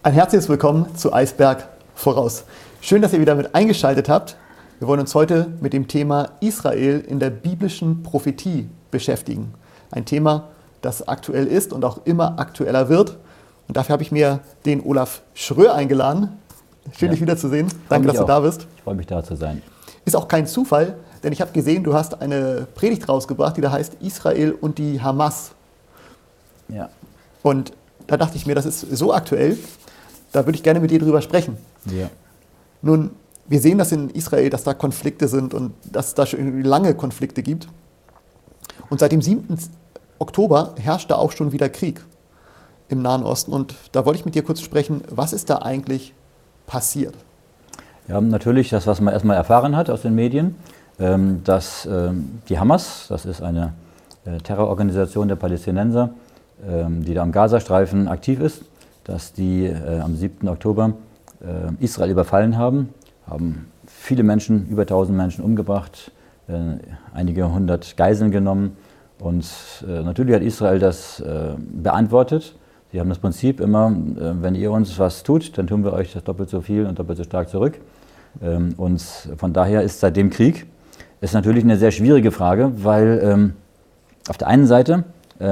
Ein herzliches Willkommen zu Eisberg voraus. Schön, dass ihr wieder mit eingeschaltet habt. Wir wollen uns heute mit dem Thema Israel in der biblischen Prophetie beschäftigen. Ein Thema, das aktuell ist und auch immer aktueller wird. Und dafür habe ich mir den Olaf Schröer eingeladen. Schön, dich wiederzusehen. Danke, dass du da bist. Ich freue mich, da zu sein. Ist auch kein Zufall, denn ich habe gesehen, du hast eine Predigt rausgebracht, die da heißt Israel und die Hamas. Ja. Und da dachte ich mir, das ist so aktuell, da würde ich gerne mit dir drüber sprechen. Ja. Nun, wir sehen das in Israel, dass da Konflikte sind und dass es da schon lange Konflikte gibt. Und seit dem 7. Oktober herrscht da auch schon wieder Krieg im Nahen Osten. Und da wollte ich mit dir kurz sprechen, was ist da eigentlich passiert? Ja, natürlich das, was man erstmal erfahren hat aus den Medien, dass die Hamas, das ist eine Terrororganisation der Palästinenser, die da am Gazastreifen aktiv ist, dass die am 7. Oktober Israel überfallen haben viele Menschen, über 1000 Menschen umgebracht, einige hundert Geiseln genommen. Und natürlich hat Israel das beantwortet. Sie haben das Prinzip immer, wenn ihr uns was tut, dann tun wir euch das doppelt so viel und doppelt so stark zurück. Und von daher ist seitdem Krieg. Ist natürlich eine sehr schwierige Frage, weil auf der einen Seite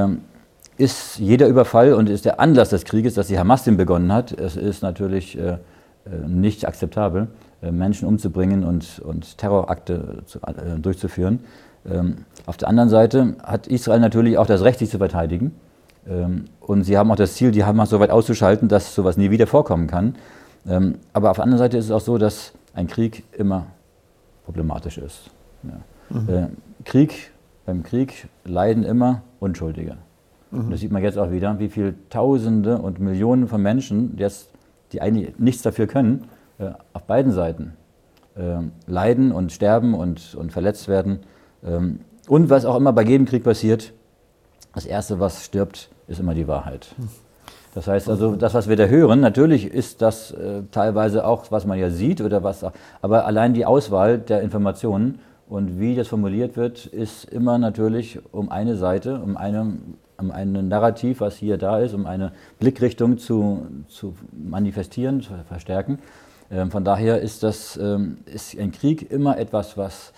ist jeder Überfall und ist der Anlass des Krieges, dass die Hamas den begonnen hat. Es ist natürlich nicht akzeptabel, Menschen umzubringen und Terrorakte durchzuführen. Auf der anderen Seite hat Israel natürlich auch das Recht, sich zu verteidigen. Und sie haben auch das Ziel, die Hamas so weit auszuschalten, dass sowas nie wieder vorkommen kann. Aber auf der anderen Seite ist es auch so, dass ein Krieg immer problematisch ist. Ja. Beim Krieg leiden immer Unschuldige. Und das sieht man jetzt auch wieder, wie viele Tausende und Millionen von Menschen, die eigentlich nichts dafür können, auf beiden Seiten leiden und sterben und verletzt werden. Und was auch immer bei jedem Krieg passiert, das Erste, was stirbt, ist immer die Wahrheit. Das heißt also, das, was wir da hören, natürlich ist das teilweise auch, was man ja sieht, aber allein die Auswahl der Informationen und wie das formuliert wird, ist immer natürlich um eine Seite, um ein Narrativ, was hier da ist, um eine Blickrichtung zu manifestieren, zu verstärken. Von daher ist ein Krieg immer etwas, was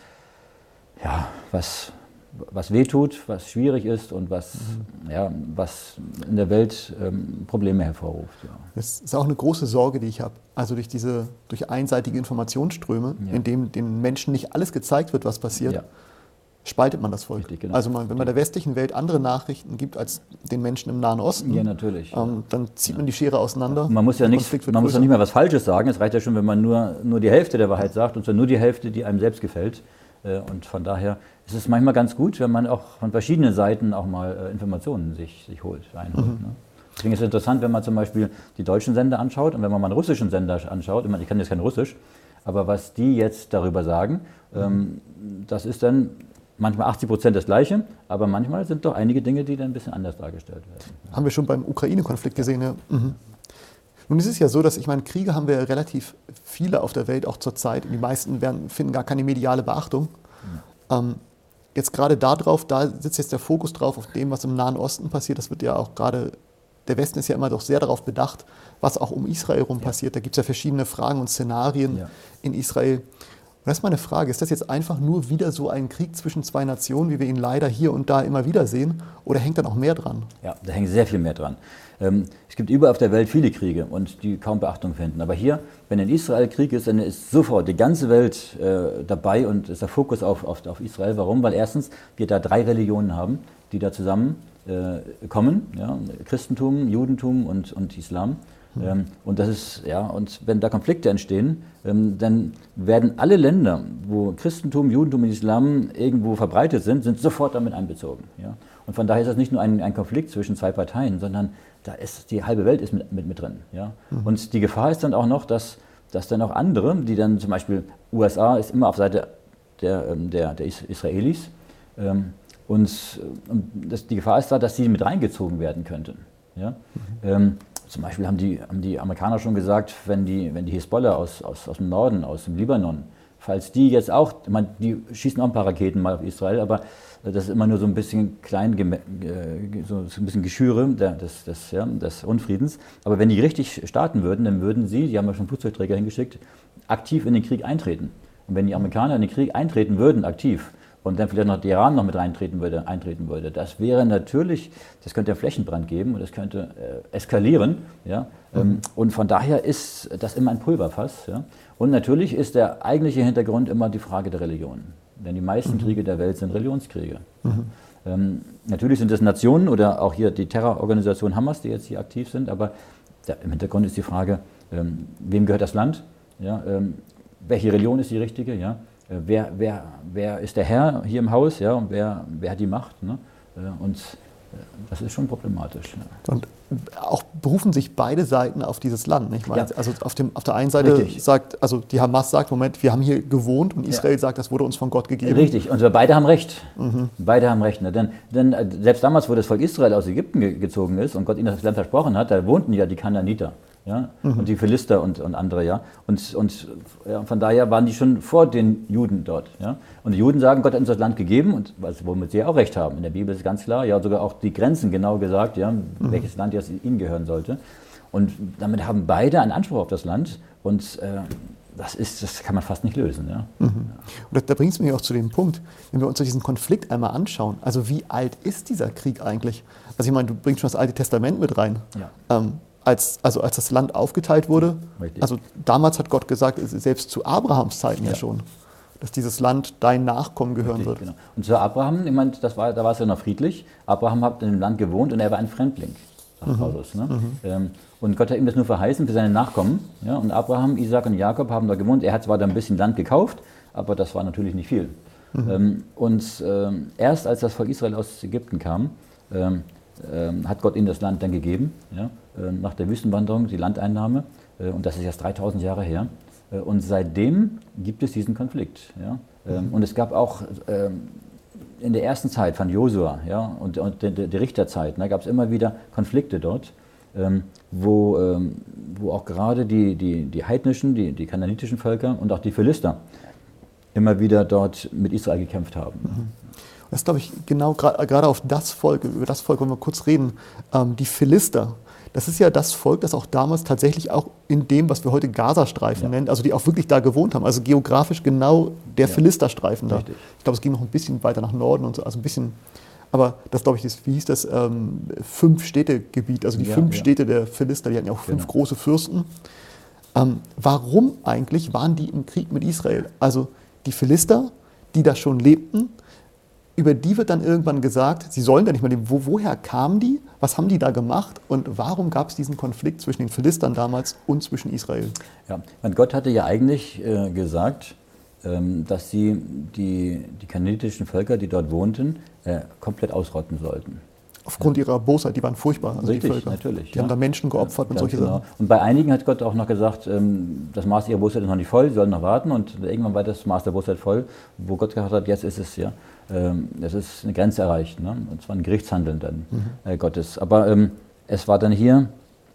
wehtut, was schwierig ist und was in der Welt Probleme hervorruft. Ja. Das ist auch eine große Sorge, die ich habe. Also durch einseitige Informationsströme, in denen den Menschen nicht alles gezeigt wird, was passiert, spaltet man das Volk. Richtig, genau. Also wenn man der westlichen Welt andere Nachrichten gibt als den Menschen im Nahen Osten, natürlich, dann zieht man die Schere auseinander. Man muss ja nicht mehr was Falsches sagen. Es reicht ja schon, wenn man nur die Hälfte der Wahrheit sagt, und zwar nur die Hälfte, die einem selbst gefällt. Und von daher ist es manchmal ganz gut, wenn man auch von verschiedenen Seiten auch mal Informationen sich einholt. Ne? Deswegen ist es interessant, wenn man zum Beispiel die deutschen Sender anschaut und wenn man mal einen russischen Sender anschaut, ich kann jetzt kein Russisch, aber was die jetzt darüber sagen, das ist dann manchmal 80% das Gleiche, aber manchmal sind doch einige Dinge, die dann ein bisschen anders dargestellt werden. Haben wir schon beim Ukraine-Konflikt gesehen, ja. Nun ist es ja so, dass Kriege haben wir relativ viele auf der Welt, auch zur Zeit. Und die meisten finden gar keine mediale Beachtung. Jetzt gerade da sitzt jetzt der Fokus drauf auf dem, was im Nahen Osten passiert. Das wird ja auch gerade, der Westen ist ja immer doch sehr darauf bedacht, was auch um Israel herum passiert. Da gibt es ja verschiedene Fragen und Szenarien in Israel. Und das ist meine Frage, ist das jetzt einfach nur wieder so ein Krieg zwischen zwei Nationen, wie wir ihn leider hier und da immer wieder sehen, oder hängt da noch mehr dran? Ja, da hängt sehr viel mehr dran. Es gibt überall auf der Welt viele Kriege und die kaum Beachtung finden. Aber hier, wenn in Israel Krieg ist, dann ist sofort die ganze Welt dabei und ist der Fokus auf Israel. Warum? Weil erstens wir da 3 Religionen haben, die da zusammen kommen, Christentum, Judentum und Islam. Und wenn da Konflikte entstehen, dann werden alle Länder, wo Christentum, Judentum und Islam irgendwo verbreitet sind sofort damit einbezogen. Ja? Und von daher ist das nicht nur ein Konflikt zwischen zwei Parteien, sondern die halbe Welt ist mit drin. Ja? Und die Gefahr ist dann auch noch, dass dann auch andere, die dann zum Beispiel USA ist immer auf Seite der Israelis, die Gefahr ist da, dass sie mit reingezogen werden könnten. Ja? Zum Beispiel haben die Amerikaner schon gesagt, wenn die Hisbollah aus dem Norden, aus dem Libanon, falls die jetzt auch, ich meine, die schießen auch ein paar Raketen mal auf Israel, aber das ist immer nur so ein bisschen so ein bisschen Geschüre des Unfriedens. Aber wenn die richtig starten würden, dann würden sie, die haben ja schon Flugzeugträger hingeschickt, aktiv in den Krieg eintreten. Und wenn die Amerikaner in den Krieg eintreten würden, aktiv, und dann vielleicht noch der Iran noch mit eintreten würde, das wäre natürlich, das könnte einen Flächenbrand geben und das könnte eskalieren. Ja? Und von daher ist das immer ein Pulverfass. Ja? Und natürlich ist der eigentliche Hintergrund immer die Frage der Religion. Denn die meisten Kriege der Welt sind Religionskriege. Natürlich sind es Nationen oder auch hier die Terrororganisation Hamas, die jetzt hier aktiv sind, aber im Hintergrund ist die Frage, wem gehört das Land? Ja? Welche Religion ist die richtige? Ja? Wer ist der Herr hier im Haus, ja, und wer hat die Macht? Ne? Und das ist schon problematisch. Ja. Und auch berufen sich beide Seiten auf dieses Land. Nicht? Ja. Also auf der einen Seite Richtig. sagt, also die Hamas sagt, Moment, wir haben hier gewohnt, und Israel sagt, das wurde uns von Gott gegeben. Richtig, und beide haben recht. Beide haben recht. Ne? Denn selbst damals, wo das Volk Israel aus Ägypten gezogen ist und Gott ihnen das Land versprochen hat, da wohnten ja die Kanaaniter. Ja? Und die Philister und andere, ja. Und von daher waren die schon vor den Juden dort. Ja? Und die Juden sagen, Gott hat uns das Land gegeben, und womit sie auch recht haben. In der Bibel ist ganz klar, ja, sogar auch die Grenzen genau gesagt, ja, welches Land jetzt ihnen gehören sollte. Und damit haben beide einen Anspruch auf das Land, und das kann man fast nicht lösen. Ja? Und da bringt es mich auch zu dem Punkt, wenn wir uns diesen Konflikt einmal anschauen, also wie alt ist dieser Krieg eigentlich? Also ich meine, du bringst schon das Alte Testament mit rein. Ja. Als das Land aufgeteilt wurde, Richtig. also damals hat Gott gesagt, selbst zu Abrahams Zeiten ja schon, dass dieses Land dein Nachkommen gehören Richtig, wird. genau. Und zu Abraham, ich meine, da war es ja noch friedlich. Abraham hat in dem Land gewohnt und er war ein Fremdling, sagt Paulus. Ne? Und Gott hat ihm das nur verheißen für seine Nachkommen. Ja? Und Abraham, Isaac und Jakob haben da gewohnt. Er hat zwar da ein bisschen Land gekauft, aber das war natürlich nicht viel. Erst als das Volk Israel aus Ägypten kam, hat Gott ihnen das Land dann gegeben, ja? Nach der Wüstenwanderung, die Landeinnahme. Und das ist jetzt 3000 Jahre her. Und seitdem gibt es diesen Konflikt. Ja? Und es gab auch in der ersten Zeit von Josua, ja, und der Richterzeit, gab es immer wieder Konflikte dort, wo auch gerade die heidnischen, die kanaanitischen Völker und auch die Philister immer wieder dort mit Israel gekämpft haben. Das ist, glaube ich, genau gerade auf das Volk, über das Volk wollen wir kurz reden, die Philister. Das ist ja das Volk, das auch damals tatsächlich auch in dem, was wir heute Gazastreifen nennen, also die auch wirklich da gewohnt haben, also geografisch genau der Philisterstreifen da. Richtig. Ich glaube, es ging noch ein bisschen weiter nach Norden und so, also ein bisschen, aber das, glaube ich, wie hieß das, 5-Städte-Gebiet, also die 5 Städte der Philister, die hatten ja auch 5 große Fürsten. Warum eigentlich waren die im Krieg mit Israel? Also die Philister, die da schon lebten, über die wird dann irgendwann gesagt, sie sollen da nicht mehr leben. Woher kamen die? Was haben die da gemacht? Und warum gab es diesen Konflikt zwischen den Philistern damals und zwischen Israel? Ja, und Gott hatte ja eigentlich gesagt, dass sie die kanaanitischen Völker, die dort wohnten, komplett ausrotten sollten. Aufgrund ihrer Bosheit, die waren furchtbar. Also Richtig, die Völker. natürlich. Die haben da Menschen geopfert und solche Sachen. Und bei einigen hat Gott auch noch gesagt, das Maß ihrer Bosheit ist noch nicht voll, sie sollen noch warten. Und irgendwann war das Maß der Bosheit voll, wo Gott gesagt hat, jetzt ist es ja. Es ist eine Grenze erreicht. Ne? Und zwar ein Gerichtshandeln dann Gottes. Aber es war dann hier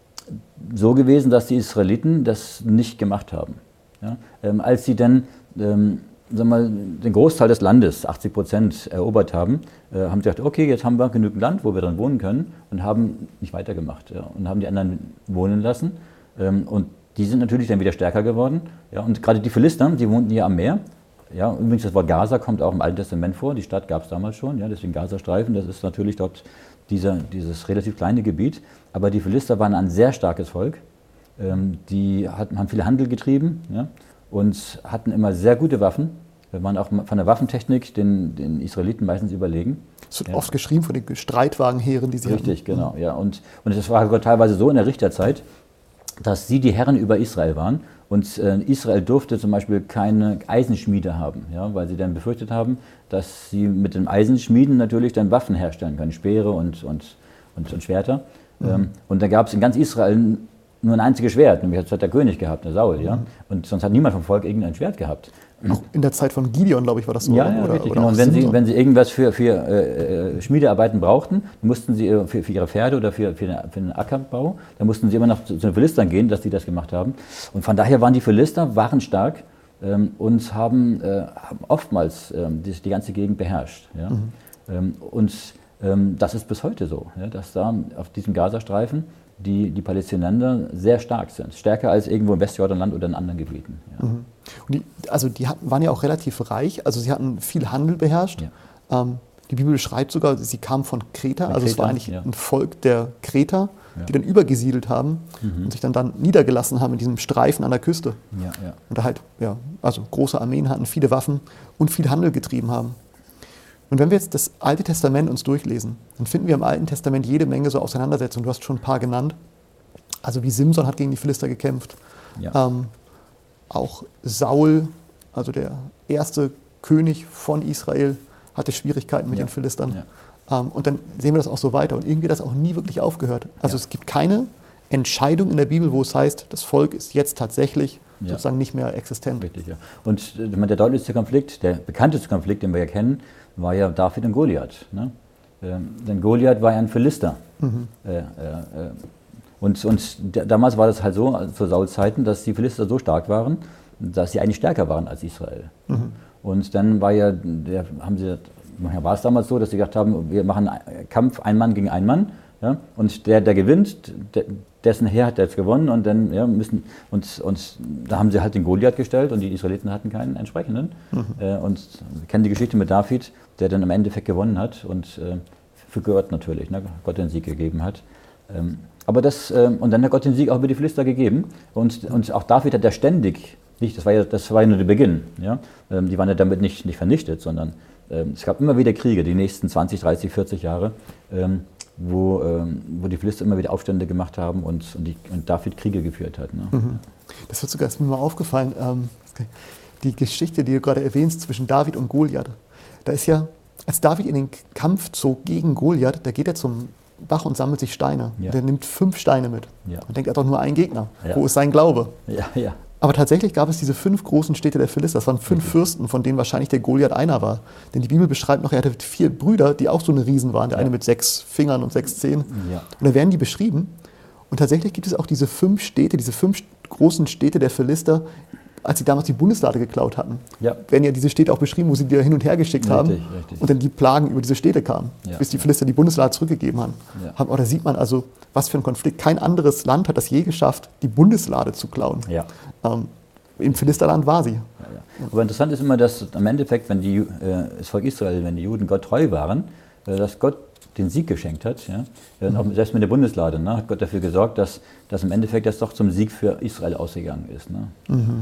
so gewesen, dass die Israeliten das nicht gemacht haben. Ja? Als sie dann sagen wir mal, den Großteil des Landes, 80%, erobert haben, haben sie gesagt, okay, jetzt haben wir genügend Land, wo wir dran wohnen können, und haben nicht weitergemacht. Ja? Und haben die anderen wohnen lassen. Und die sind natürlich dann wieder stärker geworden. Ja? Und gerade die Philister, die wohnten hier am Meer. Ja, übrigens, das Wort Gaza kommt auch im Alten Testament vor, die Stadt gab es damals schon, ja, deswegen Gazastreifen, das ist natürlich dort dieses relativ kleine Gebiet. Aber die Philister waren ein sehr starkes Volk, die haben viel Handel getrieben, ja, und hatten immer sehr gute Waffen, waren auch von der Waffentechnik den Israeliten meistens überlegen. Es wird oft geschrieben von den Streitwagenheeren, die sie hatten. Richtig, genau. Ja. Und das war sogar teilweise so in der Richterzeit, dass sie die Herren über Israel waren. Und Israel durfte zum Beispiel keine Eisenschmiede haben, ja, weil sie dann befürchtet haben, dass sie mit dem Eisenschmieden natürlich dann Waffen herstellen können, Speere und Schwerter. Und da gab es in ganz Israel nur ein einziges Schwert, nämlich das hat der König gehabt, der Saul. Ja? Und sonst hat niemand vom Volk irgendein Schwert gehabt. Auch in der Zeit von Gideon, glaube ich, war das so. Ja, richtig, genau. Und wenn sie irgendwas für Schmiedearbeiten brauchten, mussten sie für ihre Pferde oder für den Ackerbau, dann mussten sie immer noch zu den Philistern gehen, dass die das gemacht haben. Und von daher waren die Philister stark, und haben oftmals die ganze Gegend beherrscht. Ja? Das ist bis heute so, ja, dass da auf diesem Gazastreifen die Palästinenser sehr stark sind. Stärker als irgendwo im Westjordanland oder in anderen Gebieten. Ja. Und die waren ja auch relativ reich, also sie hatten viel Handel beherrscht. Ja. Die Bibel beschreibt sogar, sie kamen von Kreta, also es war eigentlich ein Volk der Kreter, die dann übergesiedelt haben und sich dann niedergelassen haben in diesem Streifen an der Küste. Ja, ja. Und da halt, also große Armeen hatten, viele Waffen und viel Handel getrieben haben. Und wenn wir jetzt das Alte Testament uns durchlesen, dann finden wir im Alten Testament jede Menge so Auseinandersetzungen. Du hast schon ein paar genannt. Also wie Simson hat gegen die Philister gekämpft. Ja. Auch Saul, also der erste König von Israel, hatte Schwierigkeiten mit den Philistern. Ja. Und dann sehen wir das auch so weiter. Und irgendwie hat das auch nie wirklich aufgehört. Also es gibt keine Entscheidung in der Bibel, wo es heißt, das Volk ist jetzt tatsächlich sozusagen nicht mehr existent. Richtig, ja. Und der deutlichste Konflikt, der bekannteste Konflikt, den wir ja kennen, war ja David und Goliath. Ne? Denn Goliath war ja ein Philister. Damals war das halt so, zu Sauls Zeiten, dass die Philister so stark waren, dass sie eigentlich stärker waren als Israel. Und dann war manchmal war es damals so, dass sie gesagt haben, wir machen einen Kampf, ein Mann gegen einen Mann. Ja? Und der gewinnt, dessen Heer hat jetzt gewonnen und dann da haben sie halt den Goliath gestellt und die Israeliten hatten keinen entsprechenden. Und wir kennen die Geschichte mit David, der dann im Endeffekt gewonnen hat und für Gott natürlich, ne, Gott den Sieg gegeben hat. Und dann hat Gott den Sieg auch über die Philister gegeben und auch David hat ja ständig, das war ja nur der Beginn, ja? Die waren ja damit nicht vernichtet, sondern es gab immer wieder Kriege, die nächsten 20, 30, 40 Jahre, wo die Philister immer wieder Aufstände gemacht haben und David Kriege geführt hat. Ne? Das ist mir mal aufgefallen, die Geschichte, die du gerade erwähnst, zwischen David und Goliath. Da ist ja, als David in den Kampf zog gegen Goliath, da geht er zum Bach und sammelt sich Steine. Ja. Der nimmt 5 Steine mit und denkt, er hat doch nur einen Gegner. Ja. Wo ist sein Glaube? Ja. Aber tatsächlich gab es diese 5 großen Städte der Philister. Das waren 5 Fürsten, von denen wahrscheinlich der Goliath einer war. Denn die Bibel beschreibt noch, er hatte 4 Brüder, die auch so eine Riesen waren. Der eine mit 6 Fingern und 6 Zehen. Ja. Und da werden die beschrieben. Und tatsächlich gibt es auch diese 5 Städte, diese 5 großen Städte der Philister, als sie damals die Bundeslade geklaut hatten. Ja. Werden ja diese Städte auch beschrieben, wo sie die hin und her geschickt haben. Richtig. Und dann die Plagen über diese Städte kamen, bis die Philister die Bundeslade zurückgegeben haben. Ja. Aber da sieht man also, was für ein Konflikt. Kein anderes Land hat das je geschafft, die Bundeslade zu klauen. Ja. Im Philisterland war sie. Ja. Aber interessant ist immer, dass im Endeffekt, wenn das Volk Israel, wenn die Juden Gott treu waren, dass Gott den Sieg geschenkt hat. Ja? Selbst mit der Bundeslade, ne, hat Gott dafür gesorgt, dass im Endeffekt das doch zum Sieg für Israel ausgegangen ist. Ne?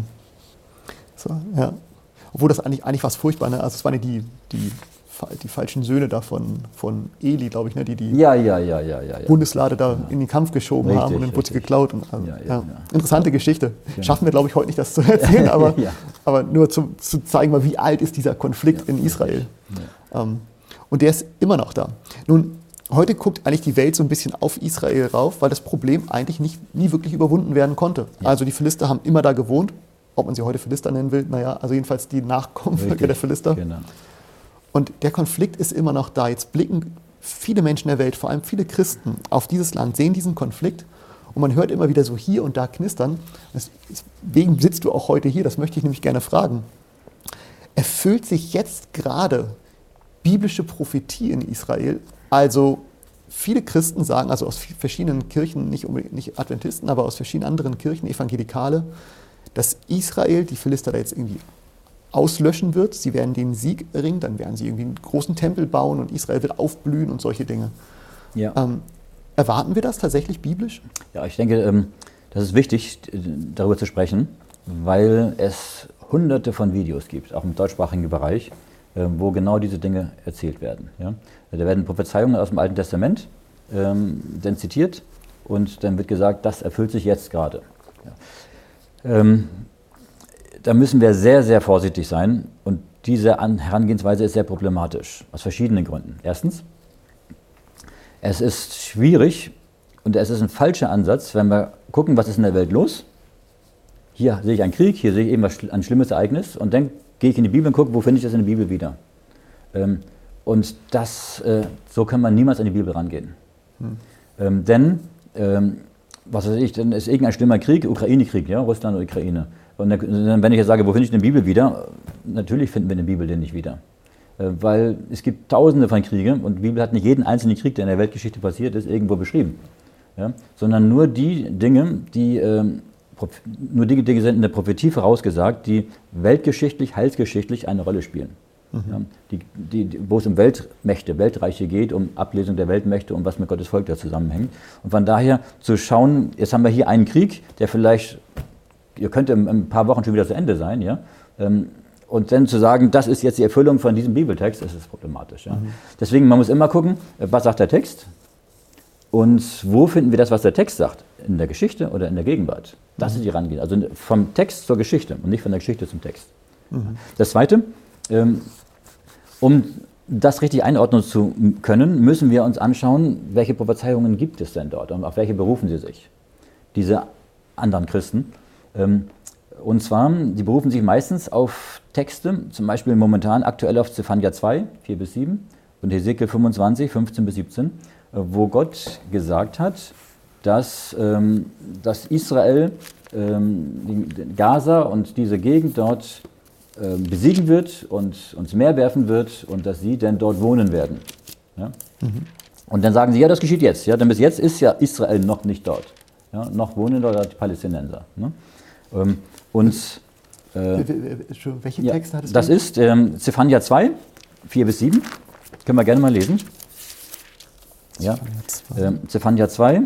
So, ja. Obwohl das eigentlich was furchtbar, ne? Also es waren ja die falschen Söhne da von Eli, glaube ich, ne? Die Bundeslade da in den Kampf geschoben haben und dann wurde sie geklaut. Und, interessante Geschichte. Genau. Schaffen wir, glaube ich, heute nicht, das zu erzählen, aber nur zu zeigen, mal, wie alt ist dieser Konflikt in Israel. Ja. Und der ist immer noch da. Nun, heute guckt eigentlich die Welt so ein bisschen auf Israel rauf, weil das Problem eigentlich nie wirklich überwunden werden konnte. Ja. Also die Philister haben immer da gewohnt, ob man sie heute Philister nennen will, also jedenfalls die Nachkommenvölker der Philister. Genau. Und der Konflikt ist immer noch da. Jetzt blicken viele Menschen der Welt, vor allem viele Christen, auf dieses Land, sehen diesen Konflikt und man hört immer wieder so hier und da knistern. Deswegen sitzt du auch heute hier, das möchte ich nämlich gerne fragen. Erfüllt sich jetzt gerade biblische Prophetie in Israel? Also viele Christen sagen, also aus verschiedenen Kirchen, nicht Adventisten, aber aus verschiedenen anderen Kirchen, Evangelikale, dass Israel die Philister da jetzt irgendwie auslöschen wird. Sie werden den Sieg erringen, dann werden sie irgendwie einen großen Tempel bauen und Israel wird aufblühen und solche Dinge. Ja. Erwarten wir das tatsächlich biblisch? Ja, ich denke, das ist wichtig, darüber zu sprechen, weil es hunderte von Videos gibt, auch im deutschsprachigen Bereich, wo genau diese Dinge erzählt werden. Ja? Da werden Prophezeiungen aus dem Alten Testament dann zitiert und dann wird gesagt, das erfüllt sich jetzt gerade. Ja. Da müssen wir sehr, sehr vorsichtig sein und diese Herangehensweise ist sehr problematisch, aus verschiedenen Gründen. Erstens, es ist schwierig und es ist ein falscher Ansatz, wenn wir gucken, was ist in der Welt los. Hier sehe ich einen Krieg, hier sehe ich eben ein schlimmes Ereignis und dann gehe ich in die Bibel und gucke, wo finde ich das in der Bibel wieder. Und so kann man niemals an die Bibel rangehen. Denn was weiß ich, dann ist irgendein schlimmer Krieg, Ukraine-Krieg, ja, Russland und Ukraine. Und wenn ich jetzt sage, wo finde ich den Bibel wieder? Natürlich finden wir in der Bibel den nicht wieder. Weil es gibt tausende von Kriegen und die Bibel hat nicht jeden einzelnen Krieg, der in der Weltgeschichte passiert ist, irgendwo beschrieben. Ja? Sondern nur die Dinge, die sind in der Prophetie vorausgesagt, die weltgeschichtlich, heilsgeschichtlich eine Rolle spielen. Ja? Wo es um Weltmächte, Weltreiche geht, um Ablesung der Weltmächte und was mit Gottes Volk da zusammenhängt. Und von daher zu schauen, jetzt haben wir hier einen Krieg, der vielleicht, ihr könnt in ein paar Wochen schon wieder zu Ende sein, ja? Und dann zu sagen, das ist jetzt die Erfüllung von diesem Bibeltext, das ist problematisch. Ja? Deswegen, man muss immer gucken, was sagt der Text und wo finden wir das, was der Text sagt, in der Geschichte oder in der Gegenwart. Das ist die Herangehensweise, also vom Text zur Geschichte und nicht von der Geschichte zum Text. Das Zweite, um das richtig einordnen zu können, müssen wir uns anschauen, welche Prophezeiungen gibt es denn dort und auf welche berufen sie sich, diese anderen Christen. Und zwar, die berufen sich meistens auf Texte, zum Beispiel momentan aktuell auf Zephania 2, 4-7 und Hesekiel 25, 15-17, wo Gott gesagt hat, dass Israel Gaza und diese Gegend dort besiegen wird und ins Meer werfen wird und dass sie dann dort wohnen werden. Ja? Und dann sagen sie, ja, das geschieht jetzt. Ja? Denn bis jetzt ist ja Israel noch nicht dort. Ja? Noch wohnen dort die Palästinenser. Ne? Welche Texte hat es? Das ist Zephania 2, 4-7. Können wir gerne mal lesen. Ja. Zephania 2.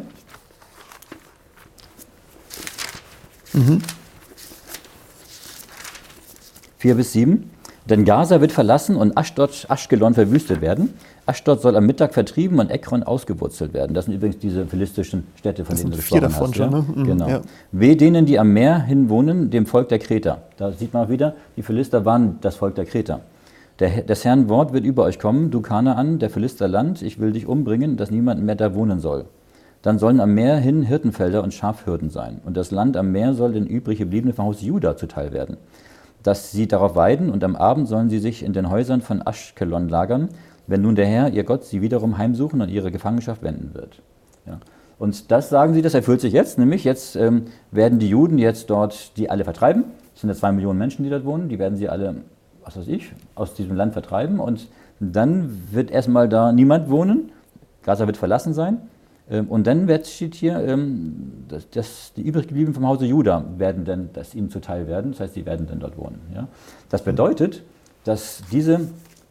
4-7. Denn Gaza wird verlassen und Aschkelon verwüstet werden. Aschdod soll am Mittag vertrieben und Ekron ausgewurzelt werden. Das sind übrigens diese philistischen Städte, von denen du gesprochen hast. 4 davon schon, ne? Genau. Ja. Weh denen, die am Meer hin wohnen, dem Volk der Kreter. Da sieht man auch wieder, die Philister waren das Volk der Kreter. Des Herrn Wort wird über euch kommen, du Kanaan, der Philister Land, ich will dich umbringen, dass niemand mehr da wohnen soll. Dann sollen am Meer hin Hirtenfelder und Schafhürden sein. Und das Land am Meer soll den übrig gebliebenen von Haus Juda zuteil werden. Dass sie darauf weiden und am Abend sollen sie sich in den Häusern von Aschkelon lagern, wenn nun der Herr, ihr Gott, sie wiederum heimsuchen und ihre Gefangenschaft wenden wird. Ja. Und das sagen sie, das erfüllt sich jetzt, nämlich jetzt werden die Juden jetzt dort die alle vertreiben. Es sind ja 2 Millionen Menschen, die dort wohnen, die werden sie alle, was weiß ich, aus diesem Land vertreiben und dann wird erstmal da niemand wohnen, Gaza wird verlassen sein. Und dann steht hier, dass die übrig gebliebenen vom Hause Juda werden dann, dass ihnen zuteil werden, das heißt, sie werden dann dort wohnen. Ja? Das bedeutet, dass diese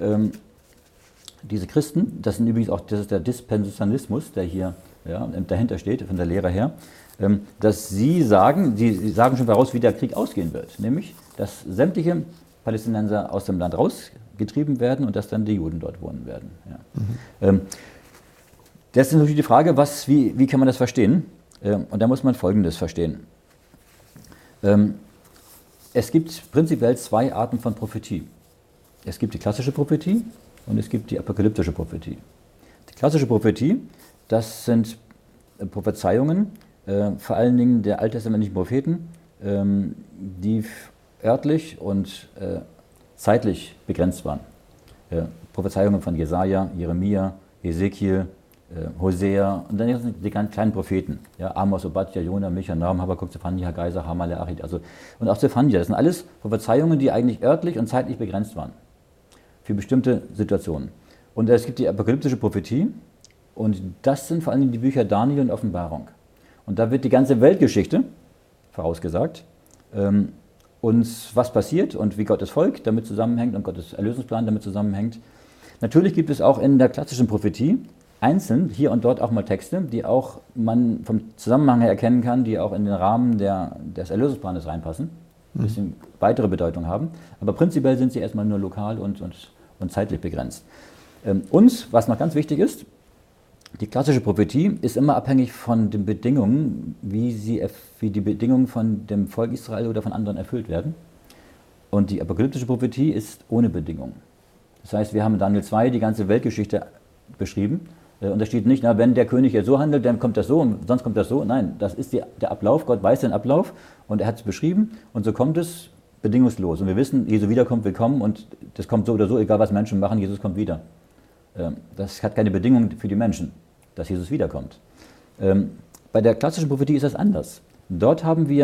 Christen, das sind übrigens auch, das ist der Dispensationalismus, der hier dahinter steht, von der Lehre her, dass sie sagen schon voraus, wie der Krieg ausgehen wird, nämlich, dass sämtliche Palästinenser aus dem Land rausgetrieben werden und dass dann die Juden dort wohnen werden. Ja. Das ist natürlich die Frage, wie kann man das verstehen? Und da muss man Folgendes verstehen. Es gibt prinzipiell 2 Arten von Prophetie. Es gibt die klassische Prophetie und es gibt die apokalyptische Prophetie. Die klassische Prophetie, das sind Prophezeiungen, vor allen Dingen der alttestamentlichen Propheten, die örtlich und zeitlich begrenzt waren. Prophezeiungen von Jesaja, Jeremia, Hesekiel, Hosea und dann die ganz kleinen Propheten, ja, Amos, Obadja, Jona, Micha, Nahum, Habakuk, Zephania, Haggai, Sacharja, Maleachi, und auch Zephania. Das sind alles Prophezeiungen, die eigentlich örtlich und zeitlich begrenzt waren für bestimmte Situationen. Und es gibt die apokalyptische Prophetie und das sind vor allem die Bücher Daniel und Offenbarung. Und da wird die ganze Weltgeschichte vorausgesagt und was passiert und wie Gottes Volk damit zusammenhängt und Gottes Erlösungsplan damit zusammenhängt. Natürlich gibt es auch in der klassischen Prophetie einzeln hier und dort auch mal Texte, die auch man vom Zusammenhang her erkennen kann, die auch in den Rahmen des Erlösungsplanes reinpassen, ein bisschen weitere Bedeutung haben. Aber prinzipiell sind sie erstmal nur lokal und zeitlich begrenzt. Und was noch ganz wichtig ist, die klassische Prophetie ist immer abhängig von den Bedingungen, wie die Bedingungen von dem Volk Israel oder von anderen erfüllt werden. Und die apokalyptische Prophetie ist ohne Bedingungen. Das heißt, wir haben in Daniel 2 die ganze Weltgeschichte beschrieben. Und da steht nicht, wenn der König jetzt so handelt, dann kommt das so und sonst kommt das so. Nein, das ist der Ablauf. Gott weiß den Ablauf und er hat es beschrieben und so kommt es bedingungslos. Und wir wissen, Jesu wiederkommt willkommen und das kommt so oder so, egal was Menschen machen, Jesus kommt wieder. Das hat keine Bedingung für die Menschen, dass Jesus wiederkommt. Bei der klassischen Prophetie ist das anders. Dort haben wir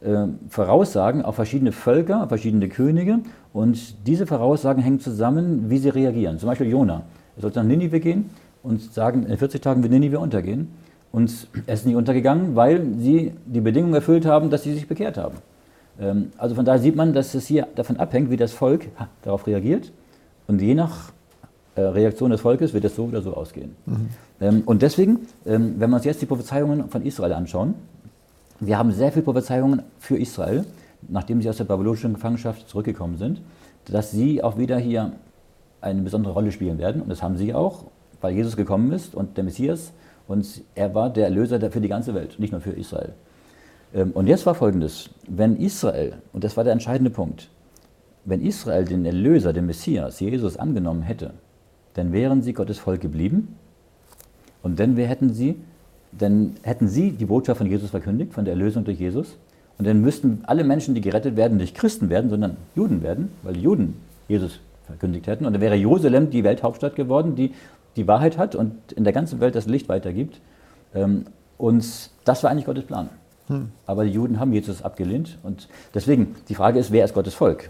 Voraussagen auf verschiedene Völker, auf verschiedene Könige und diese Voraussagen hängen zusammen, wie sie reagieren. Zum Beispiel Jona. Er sollte nach Ninive gehen und sagen, in 40 Tagen wird Ninive untergehen. Und er ist nicht untergegangen, weil sie die Bedingungen erfüllt haben, dass sie sich bekehrt haben. Also von daher sieht man, dass es hier davon abhängt, wie das Volk darauf reagiert. Und je nach Reaktion des Volkes wird es so oder so ausgehen. Und deswegen, wenn wir uns jetzt die Prophezeiungen von Israel anschauen, wir haben sehr viele Prophezeiungen für Israel, nachdem sie aus der babylonischen Gefangenschaft zurückgekommen sind, dass sie auch wieder hier eine besondere Rolle spielen werden. Und das haben sie auch, weil Jesus gekommen ist und der Messias. Und er war der Erlöser für die ganze Welt, nicht nur für Israel. Und jetzt war Folgendes: Wenn Israel, und das war der entscheidende Punkt, wenn Israel den Erlöser, den Messias, Jesus angenommen hätte, dann wären sie Gottes Volk geblieben und dann hätten sie die Botschaft von Jesus verkündigt, von der Erlösung durch Jesus. Und dann müssten alle Menschen, die gerettet werden, nicht Christen werden, sondern Juden werden, weil die Juden Jesus verkündigt hätten. Und dann wäre Jerusalem die Welthauptstadt geworden, die die Wahrheit hat und in der ganzen Welt das Licht weitergibt. Und das war eigentlich Gottes Plan. Aber die Juden haben Jesus abgelehnt. Und deswegen, die Frage ist, wer ist Gottes Volk?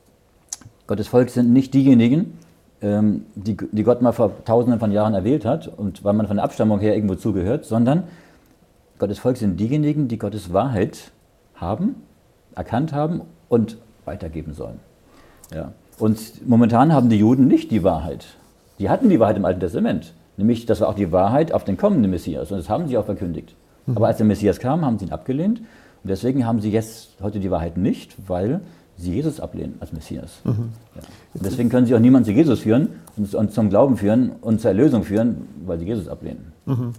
Gottes Volk sind nicht diejenigen, die Gott mal vor Tausenden von Jahren erwählt hat und weil man von der Abstammung her irgendwo zugehört, sondern Gottes Volk sind diejenigen, die Gottes Wahrheit haben, erkannt haben und weitergeben sollen. Ja. Und momentan haben die Juden nicht die Wahrheit. Die hatten die Wahrheit im Alten Testament, nämlich das war auch die Wahrheit auf den kommenden Messias und das haben sie auch verkündigt. Aber als der Messias kam, haben sie ihn abgelehnt und deswegen haben sie jetzt heute die Wahrheit nicht, weil sie Jesus ablehnen als Messias. Ja. Und deswegen können sie auch niemanden zu Jesus führen und zum Glauben führen und zur Erlösung führen, weil sie Jesus ablehnen.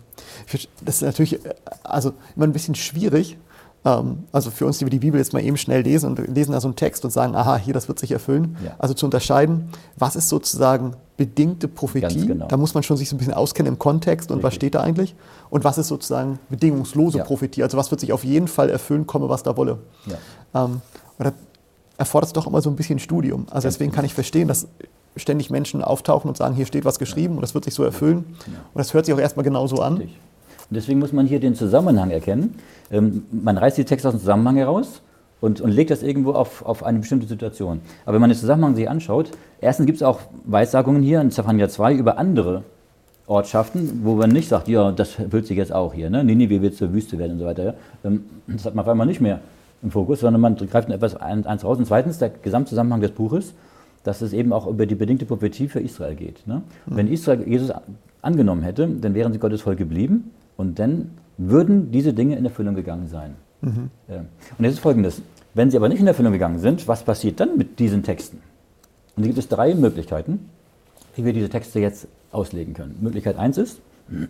Das ist natürlich also immer ein bisschen schwierig. Also für uns, die wir die Bibel jetzt mal eben schnell lesen und lesen da so einen Text und sagen, aha, hier, das wird sich erfüllen. Ja. Also zu unterscheiden, was ist sozusagen bedingte Prophetie, genau. Da muss man schon sich so ein bisschen auskennen im Kontext und was steht da eigentlich. Und was ist sozusagen bedingungslose Prophetie, also was wird sich auf jeden Fall erfüllen, komme was da wolle. Ja. Und da erfordert es doch immer so ein bisschen Studium. Also deswegen kann ich verstehen, dass ständig Menschen auftauchen und sagen, hier steht was geschrieben und das wird sich so erfüllen. Genau. Und das hört sich auch erstmal genauso an. Richtig. Und deswegen muss man hier den Zusammenhang erkennen. Man reißt die Texte aus dem Zusammenhang heraus und legt das irgendwo auf eine bestimmte Situation. Aber wenn man den Zusammenhang sich anschaut, erstens gibt es auch Weissagungen hier in Zephania 2 über andere Ortschaften, wo man nicht sagt, ja, das erfüllt sich jetzt auch hier, ne? Ninive wird zur Wüste werden und so weiter. Das hat man auf einmal nicht mehr im Fokus, sondern man greift etwas eins raus. Und zweitens der Gesamtzusammenhang des Buches, dass es eben auch über die bedingte Prophetie für Israel geht. Ne? Wenn Israel Jesus angenommen hätte, dann wären sie Gottes Volk geblieben. Und dann würden diese Dinge in Erfüllung gegangen sein. Und jetzt ist Folgendes: Wenn sie aber nicht in Erfüllung gegangen sind, was passiert dann mit diesen Texten? Und da gibt es 3 Möglichkeiten, wie wir diese Texte jetzt auslegen können. Möglichkeit 1 ist,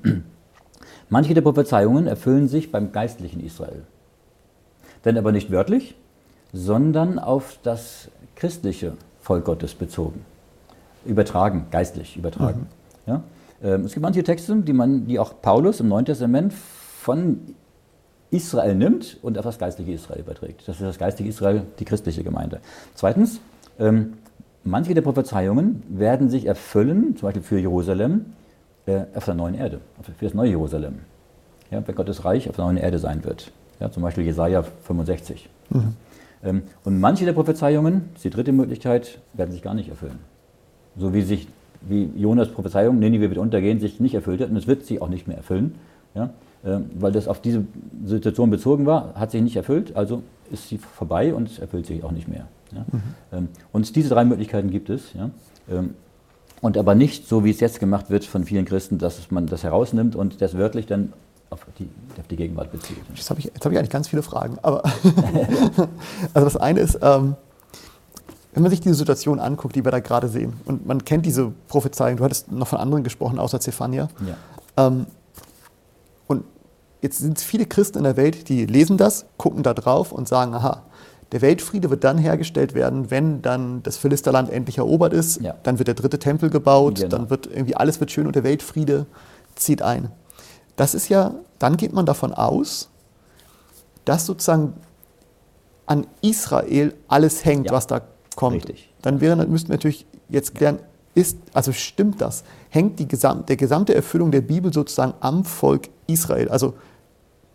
manche der Prophezeiungen erfüllen sich beim geistlichen Israel. Denn aber nicht wörtlich, sondern auf das christliche Volk Gottes bezogen. Übertragen, geistlich übertragen. Ja? Es gibt manche Texte, die auch Paulus im Neuen Testament von Israel nimmt und auf das geistliche Israel überträgt. Das ist das geistliche Israel, die christliche Gemeinde. Zweitens, manche der Prophezeiungen werden sich erfüllen, zum Beispiel für Jerusalem, auf der neuen Erde, für das neue Jerusalem. Ja, wenn Gottes Reich auf der neuen Erde sein wird. Ja, zum Beispiel Jesaja 65. Und manche der Prophezeiungen, das ist die dritte Möglichkeit, werden sich gar nicht erfüllen. So wie Jonas Prophezeiung, Ninive wird untergehen, sich nicht erfüllt hat und es wird sich auch nicht mehr erfüllen, ja, weil das auf diese Situation bezogen war, hat sich nicht erfüllt, also ist sie vorbei und erfüllt sich auch nicht mehr. Ja. Und diese 3 Möglichkeiten gibt es, ja, und aber nicht so, wie es jetzt gemacht wird von vielen Christen, dass man das herausnimmt und das wörtlich dann auf die Gegenwart bezieht. Jetzt hab ich eigentlich ganz viele Fragen, aber also das eine ist, wenn man sich diese Situation anguckt, die wir da gerade sehen, und man kennt diese Prophezeiung, du hattest noch von anderen gesprochen, außer Zephania. Ja. Und jetzt sind es viele Christen in der Welt, die lesen das, gucken da drauf und sagen, aha, der Weltfriede wird dann hergestellt werden, wenn dann das Philisterland endlich erobert ist, dann wird der 3. Tempel gebaut, dann wird irgendwie alles wird schön und der Weltfriede zieht ein. Das ist ja, dann geht man davon aus, dass sozusagen an Israel alles hängt, was da kommt. Richtig. Dann müssten wir natürlich jetzt klären, stimmt das? Hängt der gesamte Erfüllung der Bibel sozusagen am Volk Israel? Also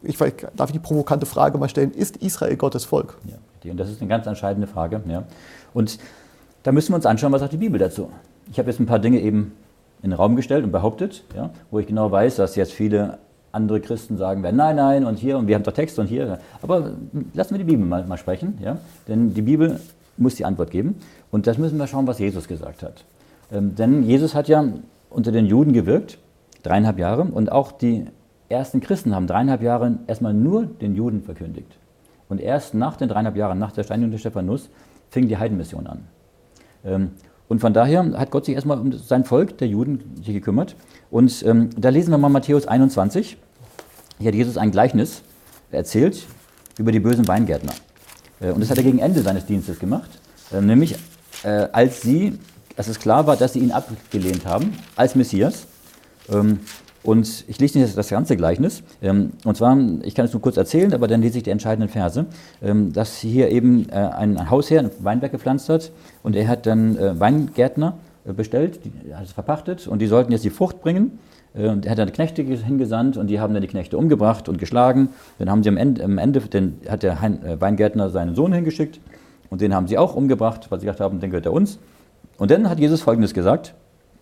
darf ich die provokante Frage mal stellen, ist Israel Gottes Volk? Ja, und das ist eine ganz entscheidende Frage. Ja. Und da müssen wir uns anschauen, was sagt die Bibel dazu. Ich habe jetzt ein paar Dinge eben in den Raum gestellt und behauptet, ja, wo ich genau weiß, dass jetzt viele andere Christen sagen werden, nein, nein, und hier, und wir haben doch Text und hier. Aber lassen wir die Bibel mal sprechen, ja? Denn die Bibel muss die Antwort geben. Und das müssen wir schauen, was Jesus gesagt hat. Denn Jesus hat ja unter den Juden gewirkt, 3,5 Jahre, und auch die ersten Christen haben 3,5 Jahre erstmal nur den Juden verkündigt. Und erst nach den 3,5 Jahren, nach der Steinigung des Stephanus, fing die Heidenmission an. Und von daher hat Gott sich erstmal um sein Volk, der Juden, sich gekümmert. Und da lesen wir mal Matthäus 21. Hier hat Jesus ein Gleichnis erzählt über die bösen Weingärtner. Und das hat er gegen Ende seines Dienstes gemacht. Nämlich als es klar war, dass sie ihn abgelehnt haben als Messias. Und ich lese nicht das ganze Gleichnis. Und zwar, ich kann es nur kurz erzählen, aber dann lese ich die entscheidenden Verse, dass hier eben ein Hausherr einen Weinberg gepflanzt hat und er hat dann Weingärtner bestellt, die hat es verpachtet und die sollten jetzt die Frucht bringen. Und er hat dann Knechte hingesandt und die haben dann die Knechte umgebracht und geschlagen. Dann haben sie am Ende hat der Weingärtner seinen Sohn hingeschickt und den haben sie auch umgebracht, weil sie gedacht haben, den gehört er uns. Und dann hat Jesus Folgendes gesagt,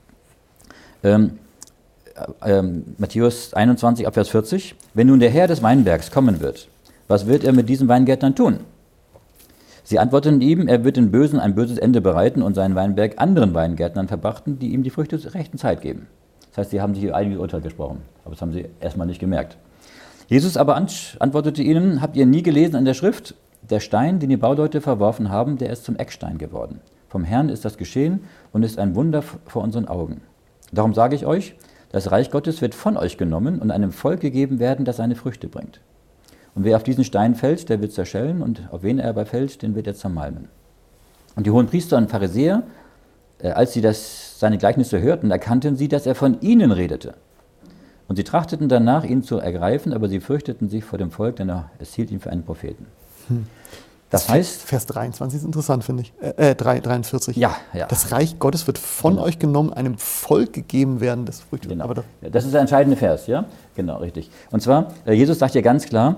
Matthäus 21, Abvers 40, wenn nun der Herr des Weinbergs kommen wird, was wird er mit diesen Weingärtnern tun? Sie antworteten ihm, er wird den Bösen ein böses Ende bereiten und seinen Weinberg anderen Weingärtnern verpachten, die ihm die Früchte zur rechten Zeit geben. Das heißt, sie haben sich hier einiges Urteil gesprochen, aber das haben sie erstmal nicht gemerkt. Jesus aber antwortete ihnen, habt ihr nie gelesen in der Schrift, der Stein, den die Bauleute verworfen haben, der ist zum Eckstein geworden. Vom Herrn ist das geschehen und ist ein Wunder vor unseren Augen. Darum sage ich euch, das Reich Gottes wird von euch genommen und einem Volk gegeben werden, das seine Früchte bringt. Und wer auf diesen Stein fällt, der wird zerschellen und auf wen er aber fällt, den wird er zermalmen. Und die Hohenpriester und Pharisäer, als sie seine Gleichnisse hörten, erkannten sie, dass er von ihnen redete. Und sie trachteten danach, ihn zu ergreifen, aber sie fürchteten sich vor dem Volk, denn es hielt ihn für einen Propheten. Das heißt, Vers 23 ist interessant, finde ich. 43. Ja. Das Reich Gottes wird von euch genommen, einem Volk gegeben werden, das Früchte. Genau. Aber das ist der entscheidende Vers, ja? Genau, richtig. Und zwar, Jesus sagt ja ganz klar,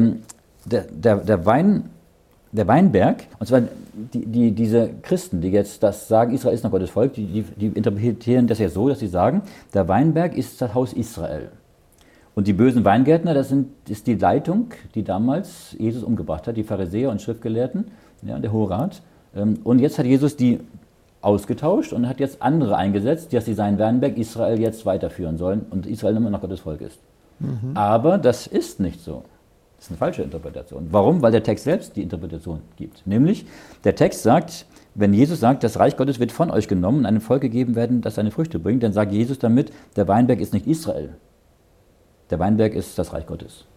der Weinberg, und zwar diese Christen, die jetzt das sagen, Israel ist noch Gottes Volk, die interpretieren das ja so, dass sie sagen, der Weinberg ist das Haus Israel. Und die bösen Weingärtner, ist die Leitung, die damals Jesus umgebracht hat, die Pharisäer und Schriftgelehrten, ja, der Hohe Rat. Und jetzt hat Jesus die ausgetauscht und hat jetzt andere eingesetzt, dass sie seinen Weinberg Israel jetzt weiterführen sollen und Israel immer noch Gottes Volk ist. Aber das ist nicht so. Das ist eine falsche Interpretation. Warum? Weil der Text selbst die Interpretation gibt. Nämlich, der Text sagt, wenn Jesus sagt, das Reich Gottes wird von euch genommen und einem Volk gegeben werden, das seine Früchte bringt, dann sagt Jesus damit, der Weinberg ist nicht Israel. Der Weinberg ist das Reich Gottes.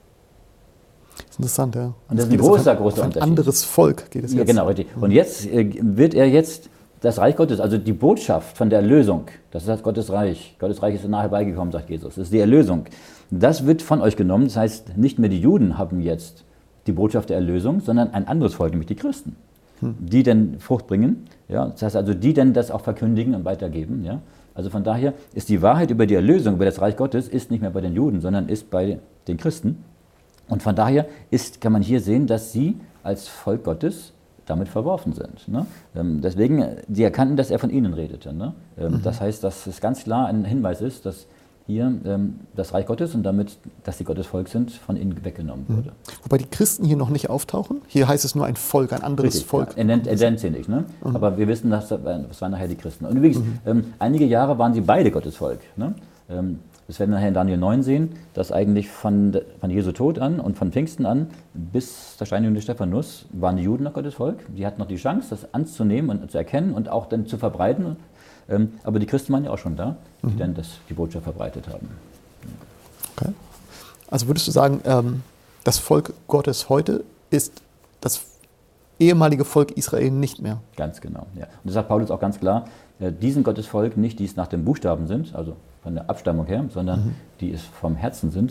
Das ist interessant, ja. Und das ist ein großer Unterschied. Ein anderes Volk geht es jetzt. Ja, genau, richtig. Und jetzt wird er jetzt das Reich Gottes, also die Botschaft von der Erlösung, das ist das Gottes Reich. Gottes Reich ist nahe beigekommen, sagt Jesus. Das ist die Erlösung. Das wird von euch genommen. Das heißt, nicht mehr die Juden haben jetzt die Botschaft der Erlösung, sondern ein anderes Volk, nämlich die Christen, die dann Frucht bringen. Ja? Das heißt also, die dann das auch verkündigen und weitergeben. Ja? Also von daher ist die Wahrheit über die Erlösung, über das Reich Gottes, ist nicht mehr bei den Juden, sondern ist bei den Christen. Und von daher kann man hier sehen, dass sie als Volk Gottes damit verworfen sind. Ne? Deswegen, sie erkannten, dass er von ihnen redete. Ne? Das heißt, dass es ganz klar ein Hinweis ist, dass hier das Reich Gottes und damit, dass sie Gottes Volk sind, von ihnen weggenommen wurde. Wobei die Christen hier noch nicht auftauchen. Hier heißt es nur ein Volk, ein anderes Richtig, Volk. Ja, er nennt sie nicht, ne? Aber wir wissen, das waren nachher die Christen. Und übrigens, einige Jahre waren sie beide Gottes Volk. Ne? Das werden wir nachher in Daniel 9 sehen, dass eigentlich von Jesu Tod an und von Pfingsten an bis der Steinigung des Stephanus waren die Juden noch Gottes Volk. Die hatten noch die Chance, das anzunehmen und zu erkennen und auch dann zu verbreiten. Aber die Christen waren ja auch schon da, die dann die Botschaft verbreitet haben. Okay. Also würdest du sagen, das Volk Gottes heute ist das ehemalige Volk Israel nicht mehr? Ganz genau, ja. Und das sagt Paulus auch ganz klar, diesen Gottes Volk nicht, die es nach dem Buchstaben sind, also von der Abstammung her, sondern die es vom Herzen sind,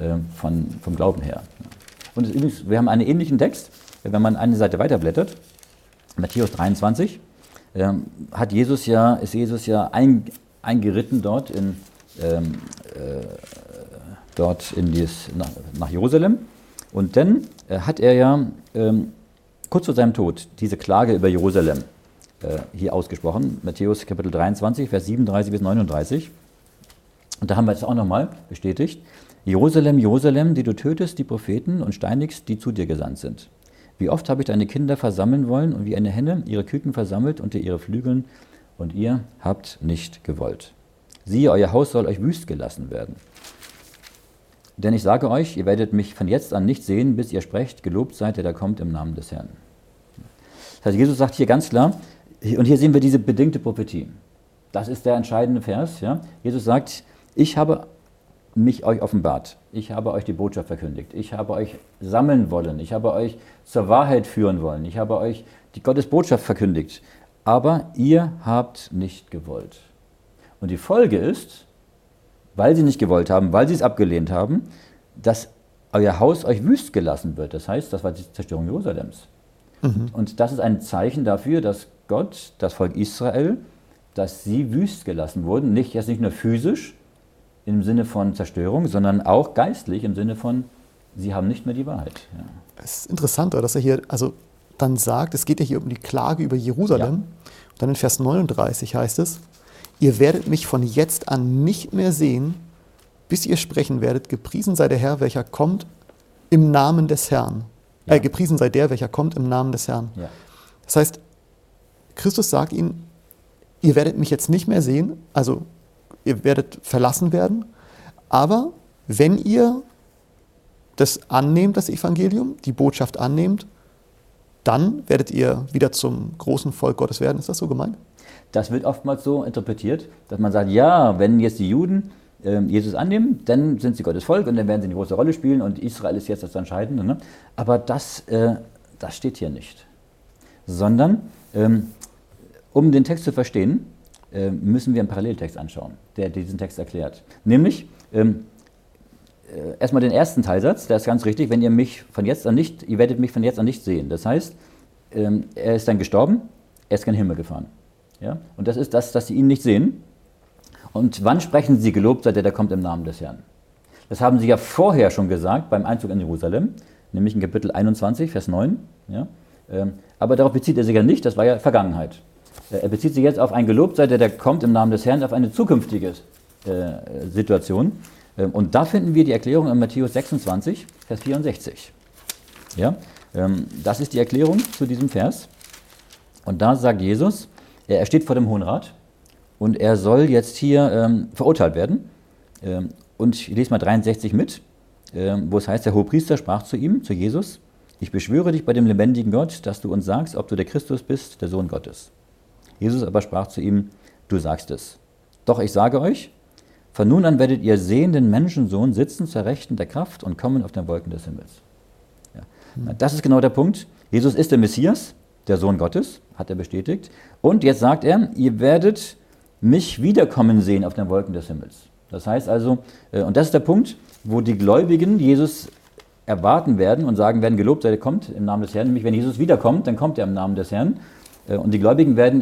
vom Glauben her. Und übrigens, wir haben einen ähnlichen Text, wenn man eine Seite weiterblättert, Matthäus 23, ist Jesus ja eingeritten dort in dort nach Jerusalem. Und dann hat er ja kurz vor seinem Tod diese Klage über Jerusalem hier ausgesprochen. Matthäus Kapitel 23, Vers 37 bis 39. Und da haben wir es auch nochmal bestätigt. Jerusalem, Jerusalem, die du tötest die Propheten und steinigst, die zu dir gesandt sind. Wie oft habe ich deine Kinder versammeln wollen und wie eine Henne ihre Küken versammelt unter ihre Flügeln, und ihr habt nicht gewollt. Siehe, euer Haus soll euch wüst gelassen werden. Denn ich sage euch, ihr werdet mich von jetzt an nicht sehen, bis ihr sprecht, gelobt seid, der da kommt im Namen des Herrn. Das heißt, Jesus sagt hier ganz klar, und hier sehen wir diese bedingte Prophetie. Das ist der entscheidende Vers. Ja? Jesus sagt, ich habe mich euch offenbart. Ich habe euch die Botschaft verkündigt. Ich habe euch sammeln wollen. Ich habe euch zur Wahrheit führen wollen. Ich habe euch die Gottes Botschaft verkündigt. Aber ihr habt nicht gewollt. Und die Folge ist, weil sie nicht gewollt haben, weil sie es abgelehnt haben, dass euer Haus euch wüst gelassen wird. Das heißt, das war die Zerstörung Jerusalems. Und das ist ein Zeichen dafür, dass Gott, das Volk Israel, dass sie wüst gelassen wurden. Nicht nur physisch im Sinne von Zerstörung, sondern auch geistlich im Sinne von, sie haben nicht mehr die Wahrheit. Ja. Es ist interessant, dass er hier dann sagt, es geht ja hier um die Klage über Jerusalem. Ja. Und dann in Vers 39 heißt es, ihr werdet mich von jetzt an nicht mehr sehen, bis ihr sprechen werdet, gepriesen sei der Herr, welcher kommt im Namen des Herrn. Ja. Gepriesen sei der, welcher kommt im Namen des Herrn. Ja. Das heißt, Christus sagt ihnen, ihr werdet mich jetzt nicht mehr sehen, also ihr werdet verlassen werden, aber wenn ihr das annehmt, das Evangelium, die Botschaft annehmt, dann werdet ihr wieder zum großen Volk Gottes werden. Ist das so gemeint? Das wird oftmals so interpretiert, dass man sagt, ja, wenn jetzt die Juden Jesus annehmen, dann sind sie Gottes Volk und dann werden sie eine große Rolle spielen und Israel ist jetzt das Entscheidende. Ne? Aber das steht hier nicht. Sondern, um den Text zu verstehen, müssen wir einen Paralleltext anschauen, der diesen Text erklärt. Nämlich, erstmal den ersten Teilsatz, der ist ganz richtig, wenn ihr werdet mich von jetzt an nicht sehen. Das heißt, er ist dann gestorben, er ist in den Himmel gefahren. Ja? Und das ist das, dass sie ihn nicht sehen. Und wann sprechen sie, gelobt sei der, der kommt im Namen des Herrn? Das haben sie ja vorher schon gesagt, beim Einzug in Jerusalem, nämlich in Kapitel 21, Vers 9. Ja? Aber darauf bezieht er sich ja nicht, das war ja Vergangenheit. Er bezieht sich jetzt auf ein gelobt sei der, der kommt im Namen des Herrn, auf eine zukünftige Situation. Und da finden wir die Erklärung in Matthäus 26, Vers 64. Ja? Das ist die Erklärung zu diesem Vers. Und da sagt Jesus, er steht vor dem Hohen Rat und er soll jetzt hier verurteilt werden. Und ich lese mal 63 mit, wo es heißt, der Hohepriester sprach zu ihm, zu Jesus, ich beschwöre dich bei dem lebendigen Gott, dass du uns sagst, ob du der Christus bist, der Sohn Gottes. Jesus aber sprach zu ihm, du sagst es. Doch ich sage euch, von nun an werdet ihr sehen den Menschensohn sitzen zur Rechten der Kraft und kommen auf den Wolken des Himmels. Ja. Das ist genau der Punkt. Jesus ist der Messias, der Sohn Gottes, hat er bestätigt. Und jetzt sagt er, ihr werdet mich wiederkommen sehen auf den Wolken des Himmels. Das heißt also, und das ist der Punkt, wo die Gläubigen Jesus erwarten werden und sagen werden, gelobt sei der kommt im Namen des Herrn. Nämlich wenn Jesus wiederkommt, dann kommt er im Namen des Herrn. Und die Gläubigen werden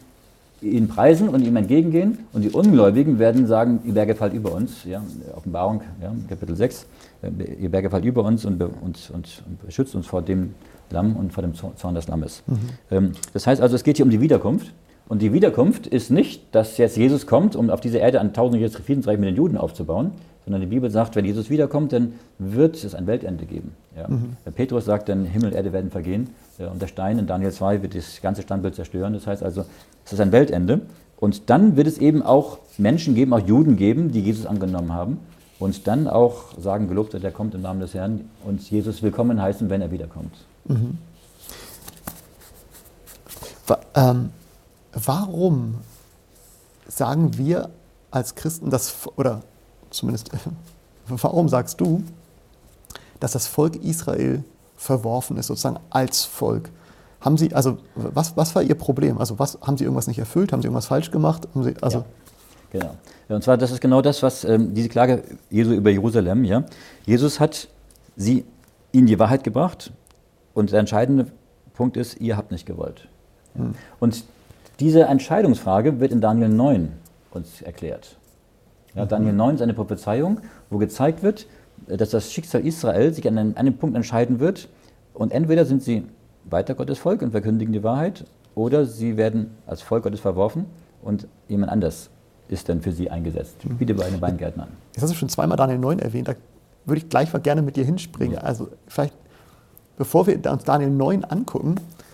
ihn preisen und ihm entgegengehen. Und die Ungläubigen werden sagen, ihr Berge fallt über uns. Ja, Offenbarung, ja, Kapitel 6. Ihr Berge fallt über uns und beschützt uns vor dem Lamm und vor dem Zorn des Lammes. Das heißt also, es geht hier um die Wiederkunft. Und die Wiederkunft ist nicht, dass jetzt Jesus kommt, um auf dieser Erde an 1034 Millionen Juden aufzubauen, sondern die Bibel sagt, wenn Jesus wiederkommt, dann wird es ein Weltende geben. Ja. Petrus sagt, dann Himmel und Erde werden vergehen und der Stein in Daniel 2 wird das ganze Standbild zerstören. Das heißt also, es ist ein Weltende. Und dann wird es eben auch Menschen geben, auch Juden geben, die Jesus angenommen haben und dann auch sagen, gelobt sei der kommt im Namen des Herrn und Jesus willkommen heißen, wenn er wiederkommt. Warum sagen wir als Christen, oder zumindest, warum sagst du, dass das Volk Israel verworfen ist, sozusagen als Volk? Haben sie, also was war ihr Problem? Also haben sie irgendwas nicht erfüllt? Haben sie irgendwas falsch gemacht? Ja, genau. Und zwar, das ist genau das, was diese Klage Jesu über Jerusalem, ja. Jesus hat ihnen die Wahrheit gebracht und der entscheidende Punkt ist, ihr habt nicht gewollt. Ja. Und diese Entscheidungsfrage wird in Daniel 9 uns erklärt. Ja, Daniel 9 ist eine Prophezeiung, wo gezeigt wird, dass das Schicksal Israel sich an einem Punkt entscheiden wird. Und entweder sind sie weiter Gottes Volk und verkündigen die Wahrheit, oder sie werden als Volk Gottes verworfen und jemand anders ist dann für sie eingesetzt. Wie bei einem Weingärtner an. Jetzt hast du schon zweimal Daniel 9 erwähnt, da würde ich gleich mal gerne mit dir hinspringen. Ja. Also vielleicht, bevor wir uns Daniel 9 angucken,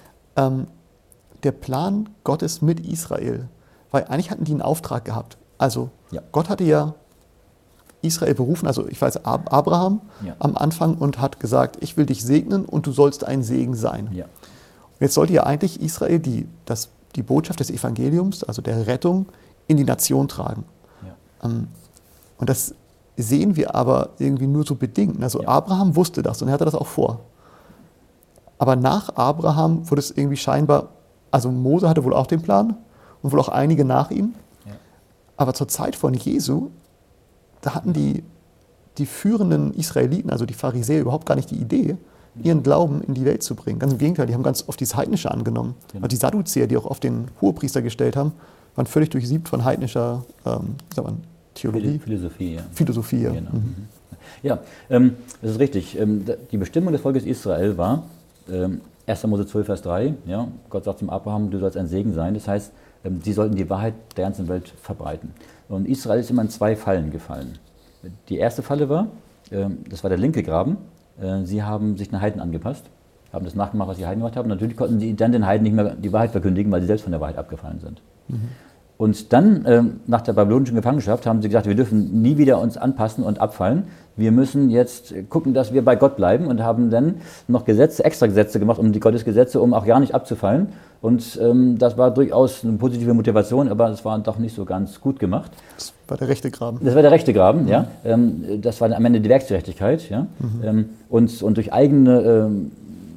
der Plan Gottes mit Israel, weil eigentlich hatten die einen Auftrag gehabt. Also Gott hatte ja Israel berufen, also ich weiß Abraham am Anfang und hat gesagt, ich will dich segnen und du sollst ein Segen sein. Ja. Jetzt sollte ja eigentlich Israel die Botschaft des Evangeliums, also der Rettung, in die Nation tragen. Ja. Und das sehen wir aber irgendwie nur so bedingt. Also Abraham wusste das und er hatte das auch vor. Aber nach Abraham wurde es irgendwie scheinbar, also Mose hatte wohl auch den Plan und wohl auch einige nach ihm. Ja. Aber zur Zeit von Jesu, da hatten die führenden Israeliten, also die Pharisäer, überhaupt gar nicht die Idee, ihren Glauben in die Welt zu bringen. Ganz im Gegenteil, die haben ganz oft dieses Heidnische angenommen. Genau. Also die Sadduzäer, die auch oft den Hohepriester gestellt haben, waren völlig durchsiebt von heidnischer Theologie. Philosophie, ja. Genau. Ja, das ist richtig. Die Bestimmung des Volkes Israel war, 1. Mose 12, Vers 3, ja, Gott sagt zum Abraham, du sollst ein Segen sein. Das heißt, sie sollten die Wahrheit der ganzen Welt verbreiten. Und Israel ist immer in 2 Fallen gefallen. Die erste Falle war, das war der linke Graben. Sie haben sich den Heiden angepasst, haben das nachgemacht, was die Heiden gemacht haben. Natürlich konnten sie dann den Heiden nicht mehr die Wahrheit verkündigen, weil sie selbst von der Wahrheit abgefallen sind. Und dann, nach der babylonischen Gefangenschaft, haben sie gesagt, wir dürfen nie wieder uns anpassen und abfallen. Wir müssen jetzt gucken, dass wir bei Gott bleiben und haben dann noch extra Gesetze gemacht, um die Gottesgesetze, um auch ja nicht abzufallen. Und das war durchaus eine positive Motivation, aber es war doch nicht so ganz gut gemacht. Das war der rechte Graben. Das war der rechte Graben, ja. Das war am Ende die Werksgerechtigkeit, ja. Und durch eigene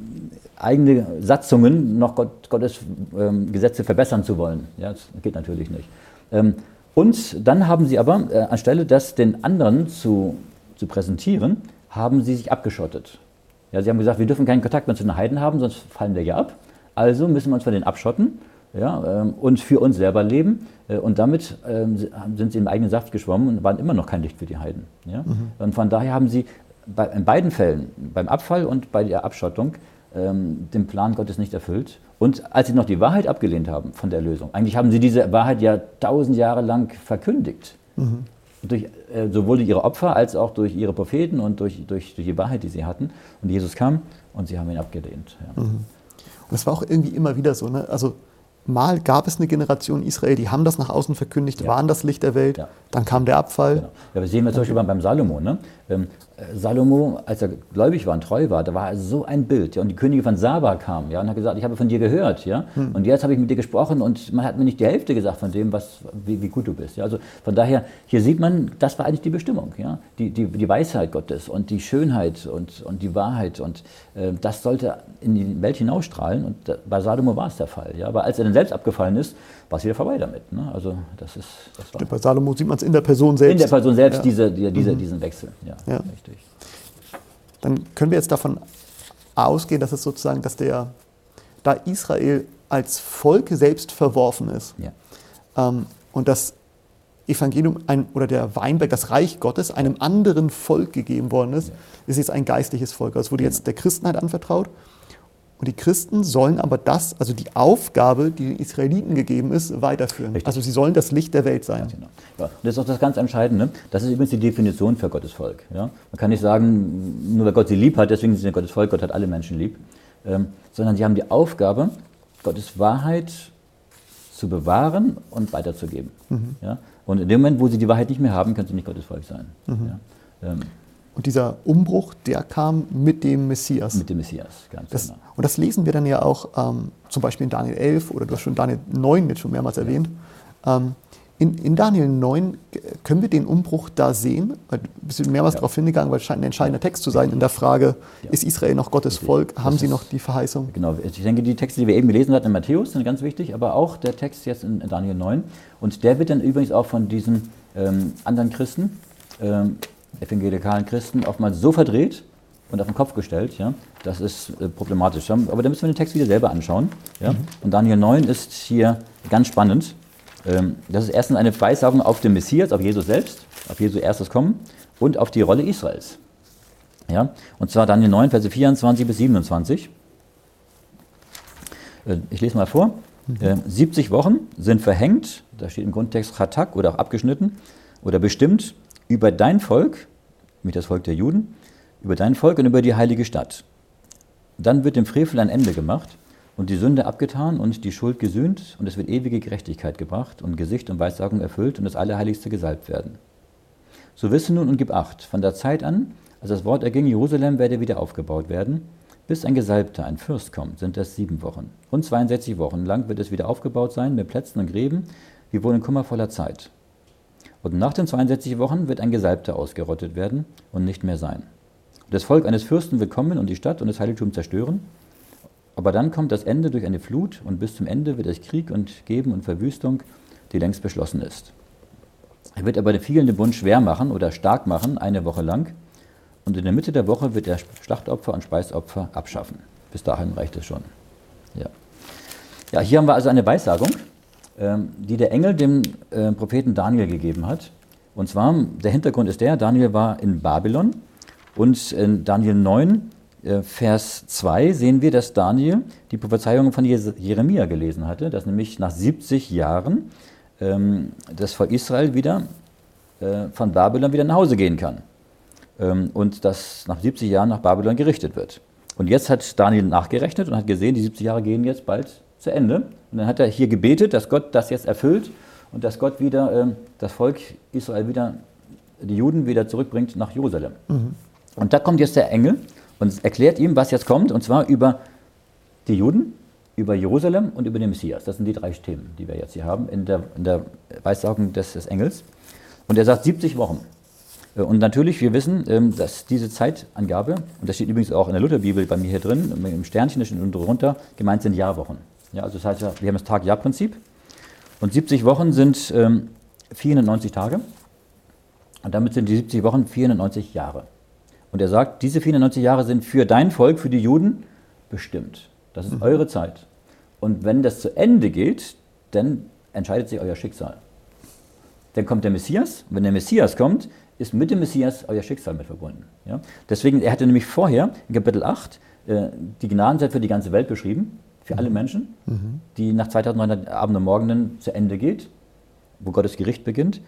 Satzungen noch Gottes Gesetze verbessern zu wollen. Ja, das geht natürlich nicht. Und dann haben sie aber, anstelle das den anderen zu präsentieren, haben sie sich abgeschottet. Ja, sie haben gesagt, wir dürfen keinen Kontakt mehr zu den Heiden haben, sonst fallen wir ja ab. Also müssen wir uns von denen abschotten, ja, und für uns selber leben. Und damit sind sie im eigenen Saft geschwommen und waren immer noch kein Licht für die Heiden. Ja? Und von daher haben sie in beiden Fällen, beim Abfall und bei der Abschottung, den Plan Gottes nicht erfüllt. Und als sie noch die Wahrheit abgelehnt haben von der Erlösung, eigentlich haben sie diese Wahrheit ja 1000 Jahre lang verkündigt. Sowohl durch ihre Opfer als auch durch ihre Propheten und durch die Wahrheit, die sie hatten. Und Jesus kam und sie haben ihn abgelehnt. Ja. Und das war auch irgendwie immer wieder so, ne? Also mal gab es eine Generation Israel, die haben das nach außen verkündigt, waren das Licht der Welt, dann kam der Abfall. Genau. Ja, wir sehen zum Beispiel beim Salomo. Ne? Salomo, als er gläubig war und treu war, da war er so ein Bild. Ja? Und die Königin von Saba kam, ja, und hat gesagt, ich habe von dir gehört. Ja? Und jetzt habe ich mit dir gesprochen und man hat mir nicht die Hälfte gesagt von dem, wie gut du bist. Ja? Also von daher, hier sieht man, das war eigentlich die Bestimmung. Ja? Die Weisheit Gottes und die Schönheit und die Wahrheit. Und das sollte in die Welt hinausstrahlen. Und bei Salomo war es der Fall. Ja? Aber als er dann selbst abgefallen ist, war es wieder vorbei damit. Ne? Also das war bei Salomo sieht man es in der Person selbst. In der Person selbst, diesen Wechsel. Ja, richtig. Dann können wir jetzt davon ausgehen, dass es sozusagen, da Israel als Volk selbst verworfen ist und das Evangelium oder der Weinberg, das Reich Gottes, einem anderen Volk gegeben worden ist, ist jetzt ein geistliches Volk. Es wurde jetzt der Christenheit anvertraut. Und die Christen sollen aber also die Aufgabe, die den Israeliten gegeben ist, weiterführen. Richtig. Also sie sollen das Licht der Welt sein. Ja, genau. Ja, und das ist auch das ganz Entscheidende. Das ist übrigens die Definition für Gottes Volk. Ja? Man kann nicht sagen, nur weil Gott sie lieb hat, deswegen sind sie ein Gottes Volk, Gott hat alle Menschen lieb. Sondern sie haben die Aufgabe, Gottes Wahrheit zu bewahren und weiterzugeben. Ja? Und in dem Moment, wo sie die Wahrheit nicht mehr haben, können sie nicht Gottes Volk sein. Ja? Und dieser Umbruch, der kam mit dem Messias. Mit dem Messias, ganz genau. Und das lesen wir dann ja auch zum Beispiel in Daniel 11 oder du hast schon Daniel 9 jetzt schon mehrmals erwähnt. In Daniel 9 können wir den Umbruch da sehen, weil du bist mehrmals darauf hingegangen, weil es scheint ein entscheidender Text zu sein in der Frage, ist Israel noch Gottes Volk, haben sie noch die Verheißung? Genau, ich denke, die Texte, die wir eben gelesen hatten in Matthäus, sind ganz wichtig, aber auch der Text jetzt in Daniel 9. Und der wird dann übrigens auch von diesen anderen Christen, evangelikalen Christen, oftmals so verdreht und auf den Kopf gestellt. Ja? Das ist problematisch. Aber da müssen wir den Text wieder selber anschauen. Ja? Und Daniel 9 ist hier ganz spannend. Das ist erstens eine Weissagung auf den Messias, auf Jesus selbst, auf Jesu erstes Kommen und auf die Rolle Israels. Ja? Und zwar Daniel 9, Verse 24 bis 27. Ich lese mal vor. 70 Wochen sind verhängt, da steht im Grundtext Chatak oder auch abgeschnitten oder bestimmt über dein Volk, nämlich das Volk der Juden, über dein Volk und über die heilige Stadt. Dann wird dem Frevel ein Ende gemacht und die Sünde abgetan und die Schuld gesühnt und es wird ewige Gerechtigkeit gebracht und Gesicht und Weissagung erfüllt und das Allerheiligste gesalbt werden. So wisse nun und gib Acht, von der Zeit an, als das Wort erging, Jerusalem werde wieder aufgebaut werden, bis ein Gesalbter, ein Fürst kommt, sind das 7 Wochen. Und 62 Wochen lang wird es wieder aufgebaut sein mit Plätzen und Gräben, wie wohl in kummervoller Zeit. Und nach den 62 Wochen wird ein Gesalbter ausgerottet werden und nicht mehr sein. Und das Volk eines Fürsten wird kommen und die Stadt und das Heiligtum zerstören. Aber dann kommt das Ende durch eine Flut und bis zum Ende wird es Krieg und Geben und Verwüstung, die längst beschlossen ist. Er wird aber den vielen den Bund schwer machen oder stark machen, 1 Woche lang. Und in der Mitte der Woche wird er Schlachtopfer und Speisopfer abschaffen. Bis dahin reicht es schon. Ja, hier haben wir also eine Weissagung, die der Engel dem Propheten Daniel gegeben hat. Und zwar, der Hintergrund ist der, Daniel war in Babylon und in Daniel 9, Vers 2 sehen wir, dass Daniel die Prophezeiungen von Jeremia gelesen hatte, dass nämlich nach 70 Jahren das Volk Israel wieder von Babylon wieder nach Hause gehen kann. Und dass nach 70 Jahren nach Babylon gerichtet wird. Und jetzt hat Daniel nachgerechnet und hat gesehen, die 70 Jahre gehen jetzt bald zu Ende. Und dann hat er hier gebetet, dass Gott das jetzt erfüllt und dass Gott wieder das Volk Israel wieder, die Juden wieder zurückbringt nach Jerusalem. Mhm. Und da kommt jetzt der Engel und erklärt ihm, was jetzt kommt, und zwar über die Juden, über Jerusalem und über den Messias. Das sind die 3 Themen, die wir jetzt hier haben in der Weissagung des Engels. Und er sagt 70 Wochen. Und natürlich, wir wissen, dass diese Zeitangabe, und das steht übrigens auch in der Lutherbibel bei mir hier drin, im Sternchen, das steht unten drunter, gemeint sind Jahrwochen. Ja, also das heißt, wir haben das Tag-Jahr-Prinzip. Und 70 Wochen sind 490 Tage. Und damit sind die 70 Wochen 490 Jahre. Und er sagt, diese 490 Jahre sind für dein Volk, für die Juden, bestimmt. Das ist eure Zeit. Und wenn das zu Ende geht, dann entscheidet sich euer Schicksal. Dann kommt der Messias. Und wenn der Messias kommt, ist mit dem Messias euer Schicksal mit verbunden. Ja? Deswegen, er hatte nämlich vorher in Kapitel 8 die Gnadenzeit für die ganze Welt beschrieben, für alle Menschen, die nach 2900 Abend und Morgenen zu Ende geht, wo Gottes Gericht beginnt.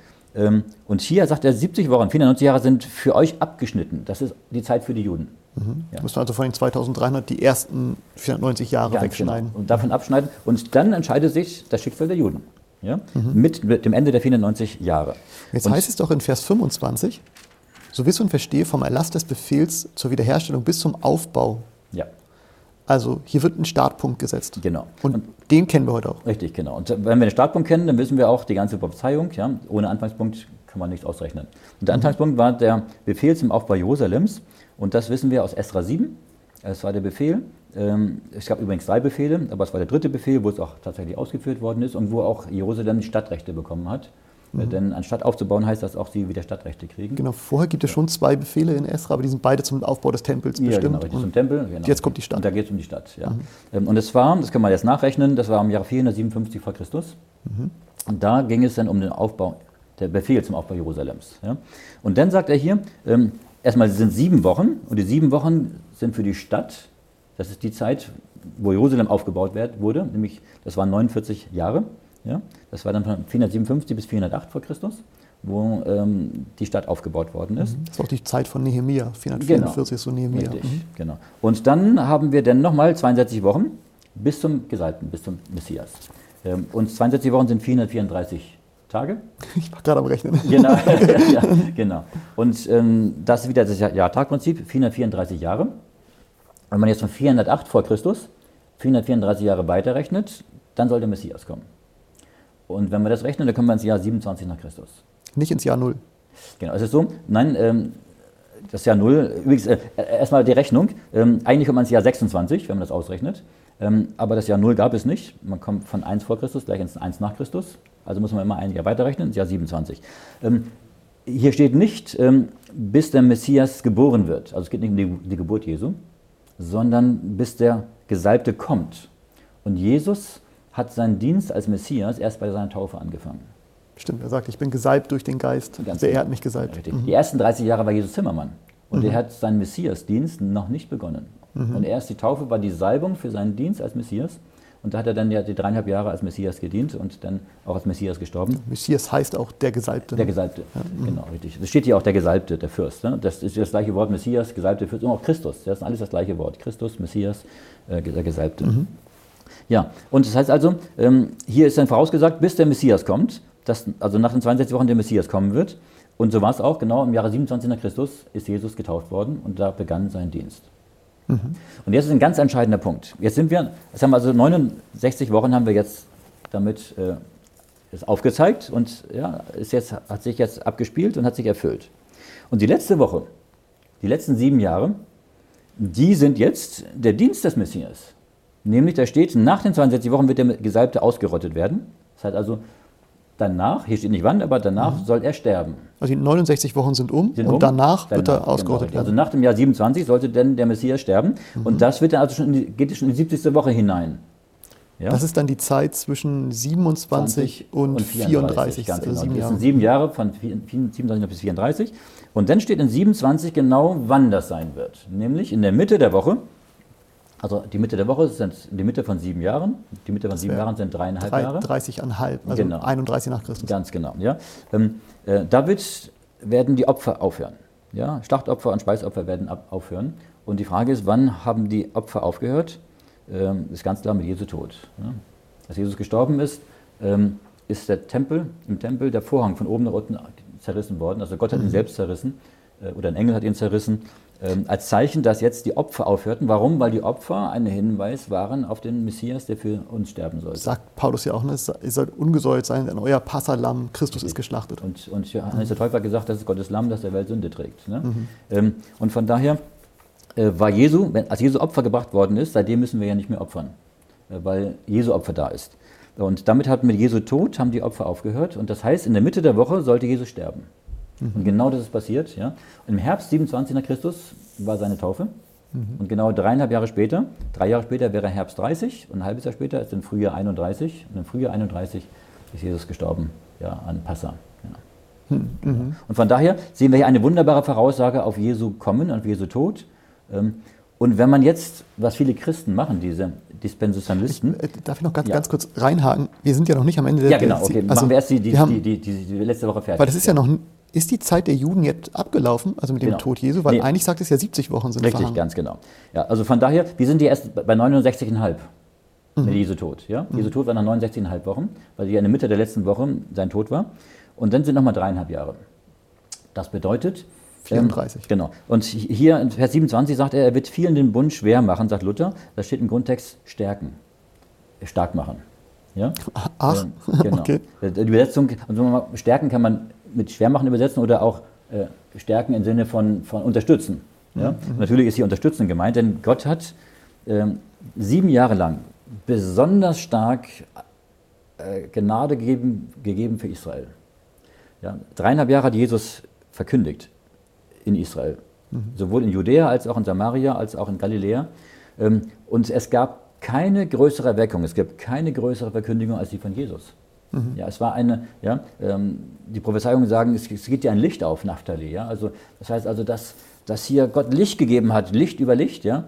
Und hier sagt er, 70 Wochen, 490 Jahre sind für euch abgeschnitten. Das ist die Zeit für die Juden. Ja. Müssen wir also von den 2300 die ersten 490 Jahre wegschneiden. Genau. Und davon abschneiden. Und dann entscheidet sich das Schicksal der Juden. Ja? Mit dem Ende der 490 Jahre. Jetzt heißt es doch in Vers 25, so wisse und verstehe vom Erlass des Befehls zur Wiederherstellung bis zum Aufbau. Ja. Also hier wird ein Startpunkt gesetzt. Genau. Und den kennen wir heute auch. Richtig, genau. Und wenn wir den Startpunkt kennen, dann wissen wir auch die ganze Prophezeiung. Ja? Ohne Anfangspunkt kann man nichts ausrechnen. Und der Anfangspunkt war der Befehl zum Aufbau Jerusalems. Und das wissen wir aus Esra 7. Es war der Befehl. Es gab übrigens 3 Befehle, aber es war der 3. Befehl, wo es auch tatsächlich ausgeführt worden ist und wo auch Jerusalem Stadtrechte bekommen hat. Denn anstatt aufzubauen, heißt das auch, sie wieder Stadtrechte kriegen. Genau, vorher gibt es schon 2 Befehle in Esra, aber die sind beide zum Aufbau des Tempels bestimmt. Ja, genau, richtig, zum Tempel. Genau. Jetzt kommt die Stadt. Und da geht es um die Stadt, ja. Und das können wir jetzt nachrechnen, das war im Jahre 457 vor Christus. Und da ging es dann um den Aufbau, der Befehl zum Aufbau Jerusalems. Ja. Und dann sagt er hier, erstmal sind 7 Wochen und die 7 Wochen sind für die Stadt, das ist die Zeit, wo Jerusalem aufgebaut wurde, nämlich das waren 49 Jahre. Ja? Das war dann von 457 bis 408 vor Christus, wo die Stadt aufgebaut worden ist. Das war auch die Zeit von Nehemia, 444 ist so Nehemia. Richtig, genau. Und dann haben wir dann nochmal 62 Wochen bis zum Gesalbten, bis zum Messias. Und 62 Wochen sind 434 Tage. Ich war gerade am Rechnen. Genau, ja, genau. Und das ist wieder das Jahrtagprinzip, 434 Jahre. Wenn man jetzt von 408 vor Christus 434 Jahre weiterrechnet, dann soll der Messias kommen. Und wenn wir das rechnen, dann kommen wir ins Jahr 27 nach Christus. Nicht ins Jahr 0. Genau, ist es so? Nein, das Jahr 0, übrigens, erstmal die Rechnung, eigentlich kommt man ins Jahr 26, wenn man das ausrechnet, aber das Jahr 0 gab es nicht. Man kommt von 1 vor Christus gleich ins 1 nach Christus, also muss man immer ein Jahr weiterrechnen, ins Jahr 27. Hier steht nicht, bis der Messias geboren wird, also es geht nicht um die Geburt Jesu, sondern bis der Gesalbte kommt. Und Jesus hat seinen Dienst als Messias erst bei seiner Taufe angefangen. Stimmt, er sagt, ich bin gesalbt durch den Geist. Er hat mich gesalbt. Richtig. Die ersten 30 Jahre war Jesus Zimmermann. Und er hat seinen Messiasdienst noch nicht begonnen. Und erst die Taufe war die Salbung für seinen Dienst als Messias. Und da hat er dann ja die 3,5 Jahre als Messias gedient und dann auch als Messias gestorben. Messias heißt auch der Gesalbte. Der Gesalbte, genau, richtig. Es steht hier auch der Gesalbte, der Fürst. Ne? Das ist das gleiche Wort, Messias, Gesalbte, Fürst und auch Christus. Das ist alles das gleiche Wort. Christus, Messias, der Gesalbte. Ja, und das heißt also, hier ist dann vorausgesagt, bis der Messias kommt, dass also nach den 62 Wochen der Messias kommen wird. Und so war es auch, genau im Jahre 27 nach Christus ist Jesus getauft worden und da begann sein Dienst. Und jetzt ist ein ganz entscheidender Punkt. Jetzt haben wir also 69 Wochen haben wir jetzt damit ist aufgezeigt und ja, hat sich jetzt abgespielt und hat sich erfüllt. Und die letzte Woche, die letzten 7 Jahre, die sind jetzt der Dienst des Messias. Nämlich, da steht, nach den 62 Wochen wird der Gesalbte ausgerottet werden. Das heißt also, danach, hier steht nicht wann, aber danach soll er sterben. Also die 69 Wochen sind um und danach wird er ausgerottet werden. Also nach dem Jahr 27 sollte dann der Messias sterben und das wird dann also geht schon in die 70. Woche hinein. Ja? Das ist dann die Zeit zwischen 27 und 34. Ganz also genau. Das sind 7 Jahre von 27 bis 34. Und dann steht in 27 genau, wann das sein wird. Nämlich in der Mitte der Woche. Also die Mitte der Woche sind die Mitte von 7 Jahren. Die Mitte von 7 Jahren sind 3,5 Jahre. 30,5, also genau. 31 nach Christus. Ganz genau. Ja. Da werden die Opfer aufhören. Ja. Schlachtopfer und Speisopfer werden aufhören. Und die Frage ist, wann haben die Opfer aufgehört? Ist ganz klar mit Jesu Tod. Ja. Als Jesus gestorben ist, ist im Tempel der Vorhang von oben nach unten zerrissen worden. Also Gott hat ihn selbst zerrissen oder ein Engel hat ihn zerrissen. Als Zeichen, dass jetzt die Opfer aufhörten. Warum? Weil die Opfer ein Hinweis waren auf den Messias, der für uns sterben sollte. Sagt Paulus ja auch, ne? Ihr sollt ungesäuert sein, denn euer Passahlamm, Christus ist geschlachtet. Und Johannes der Täufer hat gesagt, das ist Gottes Lamm, das der Welt Sünde trägt. Ne? Und von daher war als Jesu Opfer gebracht worden ist, seitdem müssen wir ja nicht mehr opfern, weil Jesu Opfer da ist. Und damit hat mit Jesu Tod haben die Opfer aufgehört. Und das heißt, in der Mitte der Woche sollte Jesus sterben. Und genau das ist passiert. Ja. Im Herbst 27 nach Christus war seine Taufe. Und genau 3,5 Jahre später, 3 Jahre später wäre Herbst 30 und ein halbes Jahr später ist im Frühjahr 31. Und im Frühjahr 31 ist Jesus gestorben, ja, an Passa. Genau. Und von daher sehen wir hier eine wunderbare Voraussage auf Jesu Kommen und auf Jesu Tod. Und wenn man jetzt, was viele Christen machen, diese Dispensationalisten. Darf ich noch ganz kurz reinhaken? Wir sind ja noch nicht am Ende der... Ja, genau, okay. Machen wir erst die letzte Woche fertig. Weil das ist ja noch... Ist die Zeit der Juden jetzt abgelaufen, also mit dem Tod Jesu? Weil eigentlich sagt es ja 70 Wochen sind richtig, verhangen. Ganz genau. Ja, also von daher, wir sind ja erst bei 69,5 mit Jesu Tod. Ja? Jesu Tod war nach 69,5 Wochen, weil ja in der Mitte der letzten Woche sein Tod war. Und dann sind nochmal 3,5 Jahre. Das bedeutet... 34. Genau. Und hier in Vers 27 sagt er wird vielen den Bund schwer machen, sagt Luther. Da steht im Grundtext stärken, stark machen. Ja? Ach, genau. Okay. Die Übersetzung, also stärken kann man mit schwer machen übersetzen oder auch stärken im Sinne von unterstützen. Ja? Natürlich ist hier unterstützen gemeint, denn Gott hat 7 Jahre lang besonders stark Gnade gegeben für Israel. Ja? 3,5 Jahre hat Jesus verkündigt in Israel. Sowohl in Judäa als auch in Samaria, als auch in Galiläa. Und es gab keine größere Erweckung, es gibt keine größere Verkündigung als die von Jesus. Ja, es war die Prophezeiungen sagen, es geht ja ein Licht auf, Naphtali. Ja? Also, das heißt also, dass hier Gott Licht gegeben hat, Licht über Licht, ja?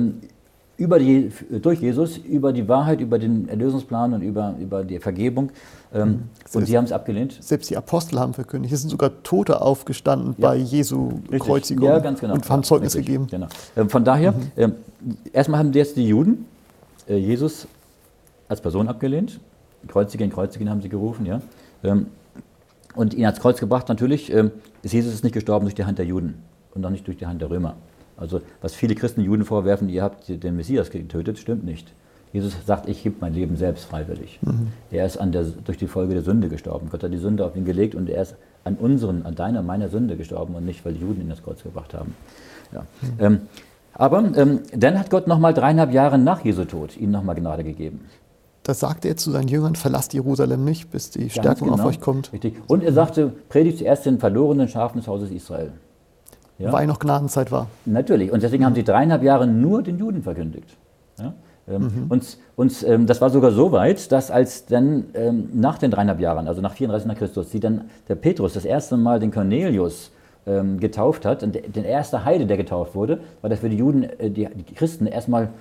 Durch Jesus, über die Wahrheit, über den Erlösungsplan und über die Vergebung. Und sie haben es abgelehnt. Selbst die Apostel haben verkündigt. Es sind sogar Tote aufgestanden bei Jesu Kreuzigung ja, ganz genau. und haben Zeugnis gegeben. Genau. Von daher, erstmal haben jetzt die Juden Jesus als Person abgelehnt. Kreuzigen haben sie gerufen. Ja? Und ihn ans Kreuz gebracht. Natürlich ist Jesus nicht gestorben durch die Hand der Juden und auch nicht durch die Hand der Römer. Also was viele Christen Juden vorwerfen, ihr habt den Messias getötet, stimmt nicht. Jesus sagt, ich gebe mein Leben selbst freiwillig. Er ist durch die Folge der Sünde gestorben. Gott hat die Sünde auf ihn gelegt und er ist an deiner, meiner Sünde gestorben und nicht, weil die Juden ihn ins Kreuz gebracht haben. Ja. Aber dann hat Gott nochmal 3,5 Jahre nach Jesu Tod ihnen nochmal Gnade gegeben. Das sagte er zu seinen Jüngern, verlasst Jerusalem nicht, bis die Stärkung auf euch kommt. Richtig. Und er sagte, predigt zuerst den verlorenen Schafen des Hauses Israel. Ja? Weil noch Gnadenzeit war. Natürlich. Und deswegen haben sie 3,5 Jahre nur den Juden verkündigt. Ja? Das war sogar so weit, dass als dann nach den 3,5 Jahren, also nach 34 nach Christus, der Petrus das erste Mal den Cornelius getauft hat, und der erste Heide, der getauft wurde, war das für die Juden, die Christen erstmal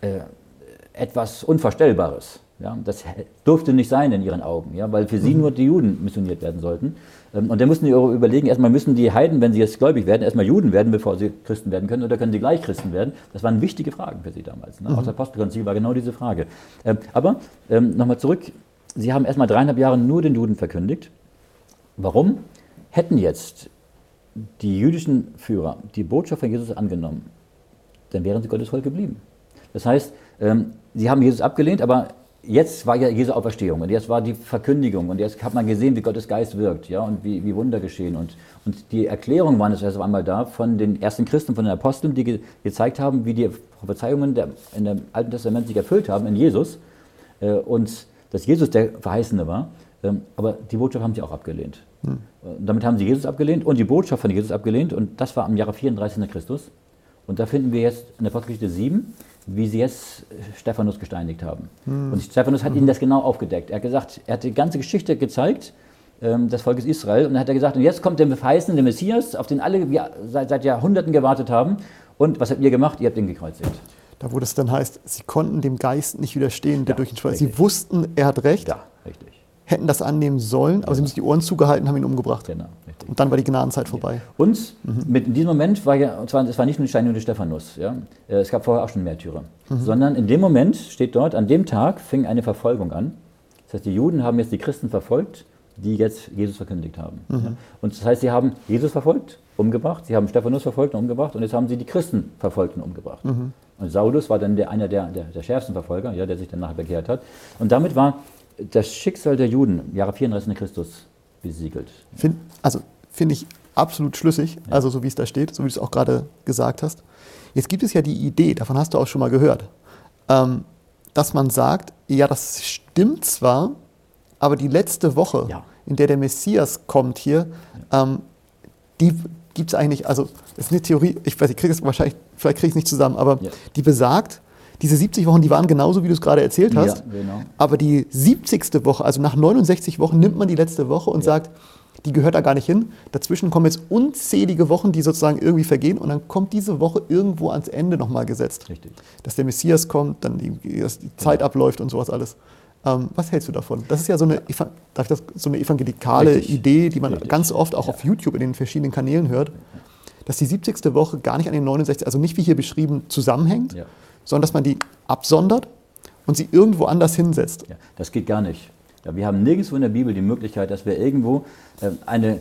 etwas Unvorstellbares. Ja? Das durfte nicht sein in ihren Augen, ja? Weil für sie nur die Juden missioniert werden sollten. Und dann mussten die überlegen, erstmal müssen die Heiden, wenn sie jetzt gläubig werden, erstmal Juden werden, bevor sie Christen werden können, oder können sie gleich Christen werden? Das waren wichtige Fragen für sie damals. Ne? Auch das Apostelkonzil war genau diese Frage. Aber nochmal zurück, sie haben erstmal 3,5 Jahre nur den Juden verkündigt. Warum? Hätten jetzt die jüdischen Führer die Botschaft von Jesus angenommen, dann wären sie Gottes Volk geblieben. Das heißt, sie haben Jesus abgelehnt, aber jetzt war ja Jesu Auferstehung und jetzt war die Verkündigung und jetzt hat man gesehen, wie Gottes Geist wirkt, ja, und wie Wunder geschehen. Und die Erklärungen waren jetzt erst einmal da von den ersten Christen, von den Aposteln, die gezeigt haben, wie die Prophezeiungen in dem Alten Testament sich erfüllt haben in Jesus und dass Jesus der Verheißene war. Aber die Botschaft haben sie auch abgelehnt. Damit haben sie Jesus abgelehnt und die Botschaft von Jesus abgelehnt, und das war im Jahre 34 nach Christus. Und da finden wir jetzt in der Apostelgeschichte 7, wie sie jetzt Stephanus gesteinigt haben. Und Stephanus hat ihnen das genau aufgedeckt. Er hat gesagt, er hat die ganze Geschichte gezeigt, des Volkes Israel, und dann hat er gesagt, und jetzt kommt der verheißene Messias, auf den alle seit Jahrhunderten gewartet haben. Und was habt ihr gemacht? Ihr habt ihn gekreuzigt. Da wo das dann heißt, sie konnten dem Geist nicht widerstehen, der durch ihn sprach. Richtig. Sie wussten, er hat recht, Ja, richtig. hätten das annehmen sollen, aber sie haben sich die Ohren zugehalten, haben ihn umgebracht. Genau, richtig. Und dann war die Gnadenzeit vorbei. Und in diesem Moment war es war nicht nur die Steinigung des Stephanus, ja? Es gab vorher auch schon Märtyrer, sondern in dem Moment steht dort, an dem Tag fing eine Verfolgung an. Das heißt, die Juden haben jetzt die Christen verfolgt, die jetzt Jesus verkündigt haben. Ja? Und das heißt, sie haben Jesus verfolgt, umgebracht, sie haben Stephanus verfolgt und umgebracht, und jetzt haben sie die Christen verfolgt und umgebracht. Und Saulus war dann einer der schärfsten Verfolger, ja, der sich dann nachher bekehrt hat. Und damit war das Schicksal der Juden im Jahre 34 nach Christus besiegelt. Finde ich absolut schlüssig, also so wie es da steht, so wie du es auch gerade gesagt hast. Jetzt gibt es ja die Idee, davon hast du auch schon mal gehört, dass man sagt, ja, das stimmt zwar, aber die letzte Woche, in der Messias kommt hier, die gibt es eigentlich, also das ist eine Theorie, ich weiß, ich kriege es wahrscheinlich, vielleicht kriege ich es nicht zusammen, aber die besagt, diese 70 Wochen, die waren genauso, wie du es gerade erzählt hast, genau. Aber die 70. Woche, also nach 69 Wochen, nimmt man die letzte Woche und sagt, die gehört da gar nicht hin. Dazwischen kommen jetzt unzählige Wochen, die sozusagen irgendwie vergehen, und dann kommt diese Woche irgendwo ans Ende nochmal gesetzt. Richtig. Dass der Messias kommt, dann die Zeit abläuft und sowas alles. Was hältst du davon? Das ist ja so eine evangelikale Idee, die man ganz oft auch auf YouTube in den verschiedenen Kanälen hört, dass die 70. Woche gar nicht an den 69, also nicht wie hier beschrieben, zusammenhängt, sondern dass man die absondert und sie irgendwo anders hinsetzt. Ja, das geht gar nicht. Ja, wir haben nirgendwo in der Bibel die Möglichkeit, dass wir irgendwo eine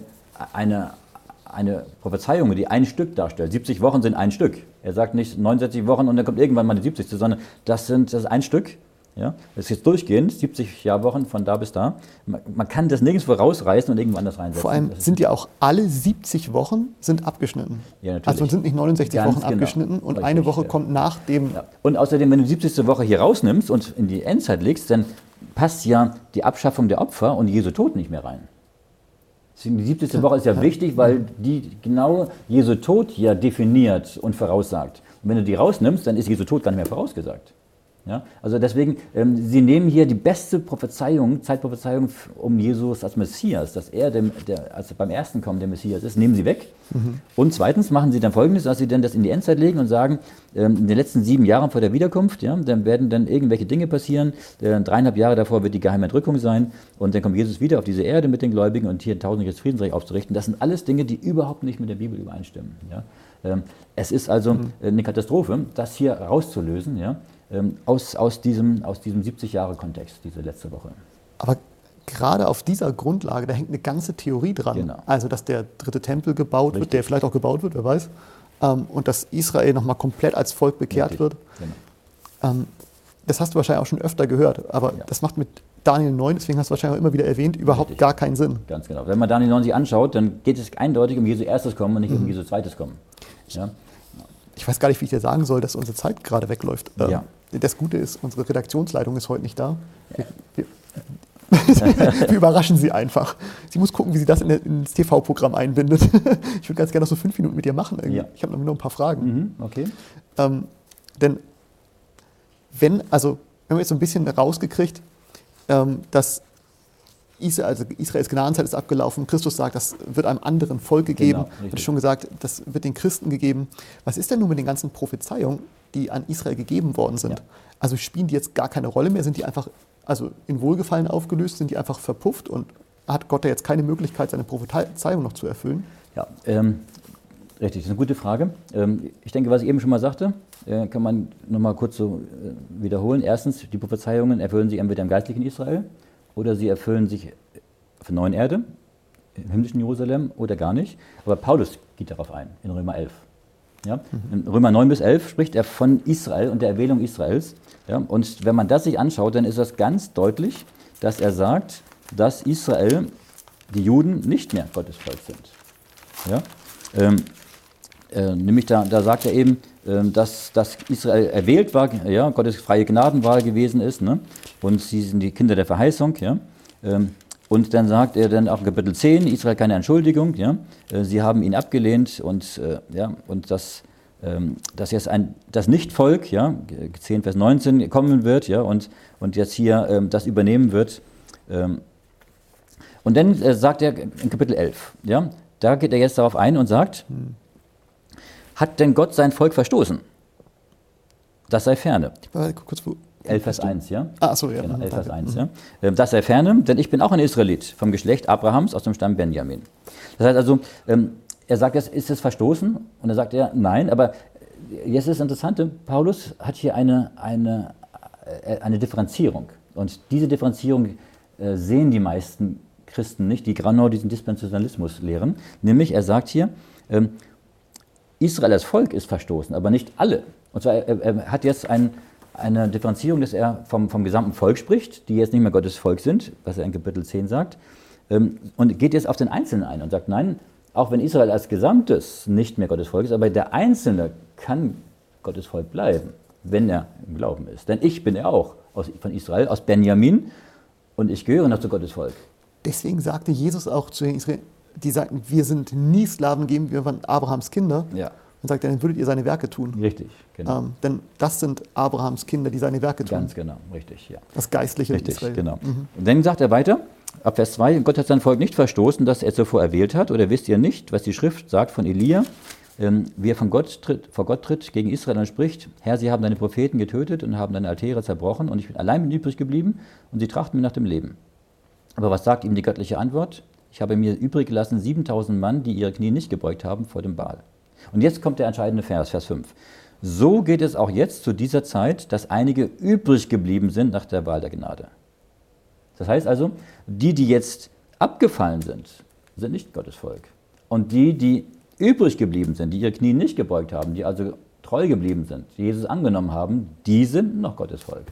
Prophezeiung, die ein Stück darstellt. 70 Wochen sind ein Stück. Er sagt nicht 69 Wochen und dann kommt irgendwann mal die 70., sondern das ist ein Stück. Ja? Das ist jetzt durchgehend, 70 Jahrwochen von da bis da. Man kann das nirgendwo rausreißen und irgendwo anders reinsetzen. Vor allem sind ja auch alle 70 Wochen sind abgeschnitten. Ja, natürlich. Also sind nicht 69 Ganz Wochen abgeschnitten und Richtig, eine Woche kommt nach dem... Ja. Und außerdem, wenn du die 70. Woche hier rausnimmst und in die Endzeit legst, dann passt ja die Abschaffung der Opfer und Jesu Tod nicht mehr rein. Die 70. Woche ist ja wichtig, weil die genau Jesu Tod hier definiert und voraussagt. Und wenn du die rausnimmst, dann ist Jesu Tod gar nicht mehr vorausgesagt. Ja? Also deswegen, sie nehmen hier die beste Zeitprophezeiung um Jesus als Messias, dass er also beim ersten Kommen der Messias ist, nehmen sie weg. Und zweitens machen sie dann Folgendes, dass sie dann das in die Endzeit legen und sagen, in den letzten 7 Jahren vor der Wiederkunft, ja, dann werden dann irgendwelche Dinge passieren, 3,5 Jahre davor wird die geheime Entrückung sein, und dann kommt Jesus wieder auf diese Erde mit den Gläubigen und hier ein tausendjähriges Friedensreich aufzurichten. Das sind alles Dinge, die überhaupt nicht mit der Bibel übereinstimmen. Ja. Es ist also eine Katastrophe, das hier rauszulösen, ja, aus diesem 70-Jahre-Kontext, diese letzte Woche. Aber gerade auf dieser Grundlage, da hängt eine ganze Theorie dran. Genau. Also, dass der dritte Tempel gebaut wird, der vielleicht auch gebaut wird, wer weiß. Und dass Israel nochmal komplett als Volk bekehrt wird. Genau. Das hast du wahrscheinlich auch schon öfter gehört, aber das macht mit Daniel 9, deswegen hast du wahrscheinlich auch immer wieder erwähnt, überhaupt gar keinen Sinn. Ganz genau. Wenn man Daniel 9 sich anschaut, dann geht es eindeutig um Jesu erstes Kommen und nicht um Jesu zweites Kommen. Ja? Ich weiß gar nicht, wie ich dir sagen soll, dass unsere Zeit gerade wegläuft. Das Gute ist, unsere Redaktionsleitung ist heute nicht da. Wir überraschen sie einfach. Sie muss gucken, wie sie das ins TV-Programm einbindet. Ich würde ganz gerne noch so 5 Minuten mit ihr machen. Ich habe noch ein paar Fragen. Okay. Denn wir haben jetzt so ein bisschen rausgekriegt, dass Israels Gnadenzeit ist abgelaufen. Christus sagt, das wird einem anderen Volk gegeben. Wird schon gesagt, das wird den Christen gegeben. Was ist denn nun mit den ganzen Prophezeiungen, die an Israel gegeben worden sind? Ja. Also spielen die jetzt gar keine Rolle mehr? Sind die einfach in Wohlgefallen aufgelöst? Sind die einfach verpufft? Und hat Gott da jetzt keine Möglichkeit, seine Prophezeiung noch zu erfüllen? Ja, richtig, das ist eine gute Frage. Ich denke, was ich eben schon mal sagte, kann man nochmal kurz so wiederholen. Erstens, die Prophezeiungen erfüllen sich entweder im geistlichen Israel oder sie erfüllen sich auf der neuen Erde, im himmlischen Jerusalem oder gar nicht. Aber Paulus geht darauf ein, in Römer 11. Ja? In Römer 9 bis 11 spricht er von Israel und der Erwählung Israels. Ja? Und wenn man das sich anschaut, dann ist das ganz deutlich, dass er sagt, dass Israel, die Juden, nicht mehr Gottes Volk sind. Ja? Nämlich da sagt er eben, dass Israel erwählt war, ja, Gottes freie Gnadenwahl gewesen ist, ne? Und sie sind die Kinder der Verheißung. Ja? Und dann sagt er dann auch in Kapitel 10, Israel keine Entschuldigung, ja? Sie haben ihn abgelehnt und dass jetzt das Nichtvolk, ja, 10 Vers 19, kommen wird, ja, und jetzt hier das übernehmen wird. Und dann sagt er in Kapitel 11, ja, da geht er jetzt darauf ein und sagt, hat denn Gott sein Volk verstoßen? Das sei ferne. 11 Vers 1, ja? Ah, so, ja. Genau, 11 Vers 1, ja. Das sei ferne, denn ich bin auch ein Israelit vom Geschlecht Abrahams aus dem Stamm Benjamin. Das heißt also, er sagt, ist es verstoßen? Und er sagt, ja, nein, aber jetzt ist das Interessante, Paulus hat hier eine Differenzierung. Und diese Differenzierung sehen die meisten Christen nicht, die genau diesen Dispensationalismus lehren. Nämlich, er sagt hier, Israel als Volk ist verstoßen, aber nicht alle. Und zwar, er hat jetzt eine Differenzierung, dass er vom gesamten Volk spricht, die jetzt nicht mehr Gottes Volk sind, was er in Kapitel 10 sagt, und geht jetzt auf den Einzelnen ein und sagt, nein, auch wenn Israel als Gesamtes nicht mehr Gottes Volk ist, aber der Einzelne kann Gottes Volk bleiben, wenn er im Glauben ist. Denn ich bin ja auch von Israel, aus Benjamin, und ich gehöre noch zu Gottes Volk. Deswegen sagte Jesus auch zu den Israeliten, die sagten, wir sind nie Sklaven gegeben, wir waren Abrahams Kinder. Ja. Und sagt, dann würdet ihr seine Werke tun. Richtig, genau. Denn das sind Abrahams Kinder, die seine Werke tun. Ganz genau, richtig, ja. Das Geistliche richtig, Israel. Genau. Und dann sagt er weiter, ab Vers 2, Gott hat sein Volk nicht verstoßen, dass er es zuvor erwählt hat, oder wisst ihr nicht, was die Schrift sagt von Elia, wie er vor Gott tritt gegen Israel und spricht, Herr, sie haben deine Propheten getötet und haben deine Altäre zerbrochen und ich bin allein übrig geblieben und sie trachten mir nach dem Leben. Aber was sagt ihm die göttliche Antwort? Ich habe mir übrig gelassen 7000 Mann, die ihre Knie nicht gebeugt haben vor dem Baal. Und jetzt kommt der entscheidende Vers, Vers 5. So geht es auch jetzt zu dieser Zeit, dass einige übrig geblieben sind nach der Wahl der Gnade. Das heißt also, die jetzt abgefallen sind, sind nicht Gottes Volk. Und die übrig geblieben sind, die ihre Knie nicht gebeugt haben, die also treu geblieben sind, die Jesus angenommen haben, die sind noch Gottes Volk.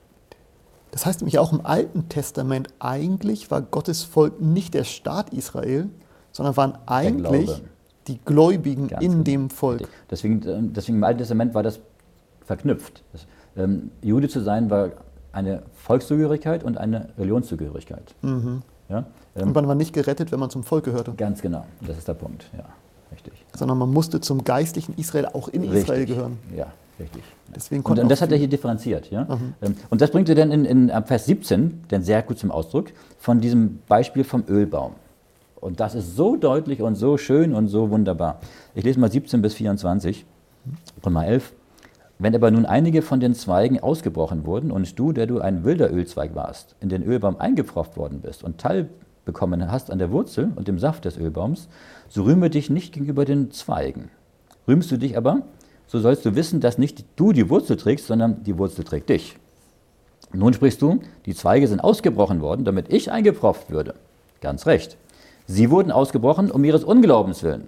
Das heißt nämlich auch im Alten Testament, eigentlich war Gottes Volk nicht der Staat Israel, sondern waren eigentlich die Gläubigen ganz in dem Volk. Deswegen im Alten Testament war das verknüpft. Jude zu sein war eine Volkszugehörigkeit und eine Religionszugehörigkeit. Mhm. Ja? Und man war nicht gerettet, wenn man zum Volk gehörte. Ganz genau, das ist der Punkt, ja, richtig. Sondern man musste zum geistlichen Israel auch in Israel gehören. Ja, richtig. Deswegen und das hat er hier differenziert. Ja? Und das bringt er dann in Vers 17 dann sehr gut zum Ausdruck von diesem Beispiel vom Ölbaum. Und das ist so deutlich und so schön und so wunderbar. Ich lese mal 17 bis 24 und mal 11. Wenn aber nun einige von den Zweigen ausgebrochen wurden und du, der du ein wilder Ölzweig warst, in den Ölbaum eingepfropft worden bist und Teil bekommen hast an der Wurzel und dem Saft des Ölbaums, so rühme dich nicht gegenüber den Zweigen. Rühmst du dich aber, so sollst du wissen, dass nicht du die Wurzel trägst, sondern die Wurzel trägt dich. Nun sprichst du, die Zweige sind ausgebrochen worden, damit ich eingepfropft würde. Ganz recht. Sie wurden ausgebrochen um ihres Unglaubens willen.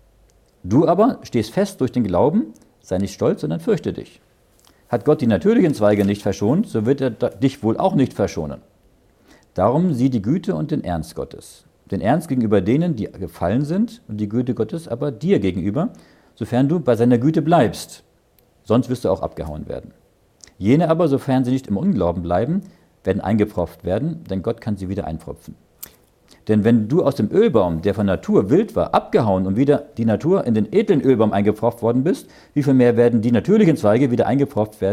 Du aber stehst fest durch den Glauben, sei nicht stolz, sondern fürchte dich. Hat Gott die natürlichen Zweige nicht verschont, so wird er dich wohl auch nicht verschonen. Darum sieh die Güte und den Ernst Gottes. Den Ernst gegenüber denen, die gefallen sind, und die Güte Gottes aber dir gegenüber, sofern du bei seiner Güte bleibst. Sonst wirst du auch abgehauen werden. Jene aber, sofern sie nicht im Unglauben bleiben, werden eingepfropft werden, denn Gott kann sie wieder einpfropfen. Denn wenn du aus dem Ölbaum, der von Natur wild war, abgehauen und wieder die Natur in den edlen Ölbaum eingepfropft worden bist, wie viel mehr werden die natürlichen Zweige wieder eingepfropft werden,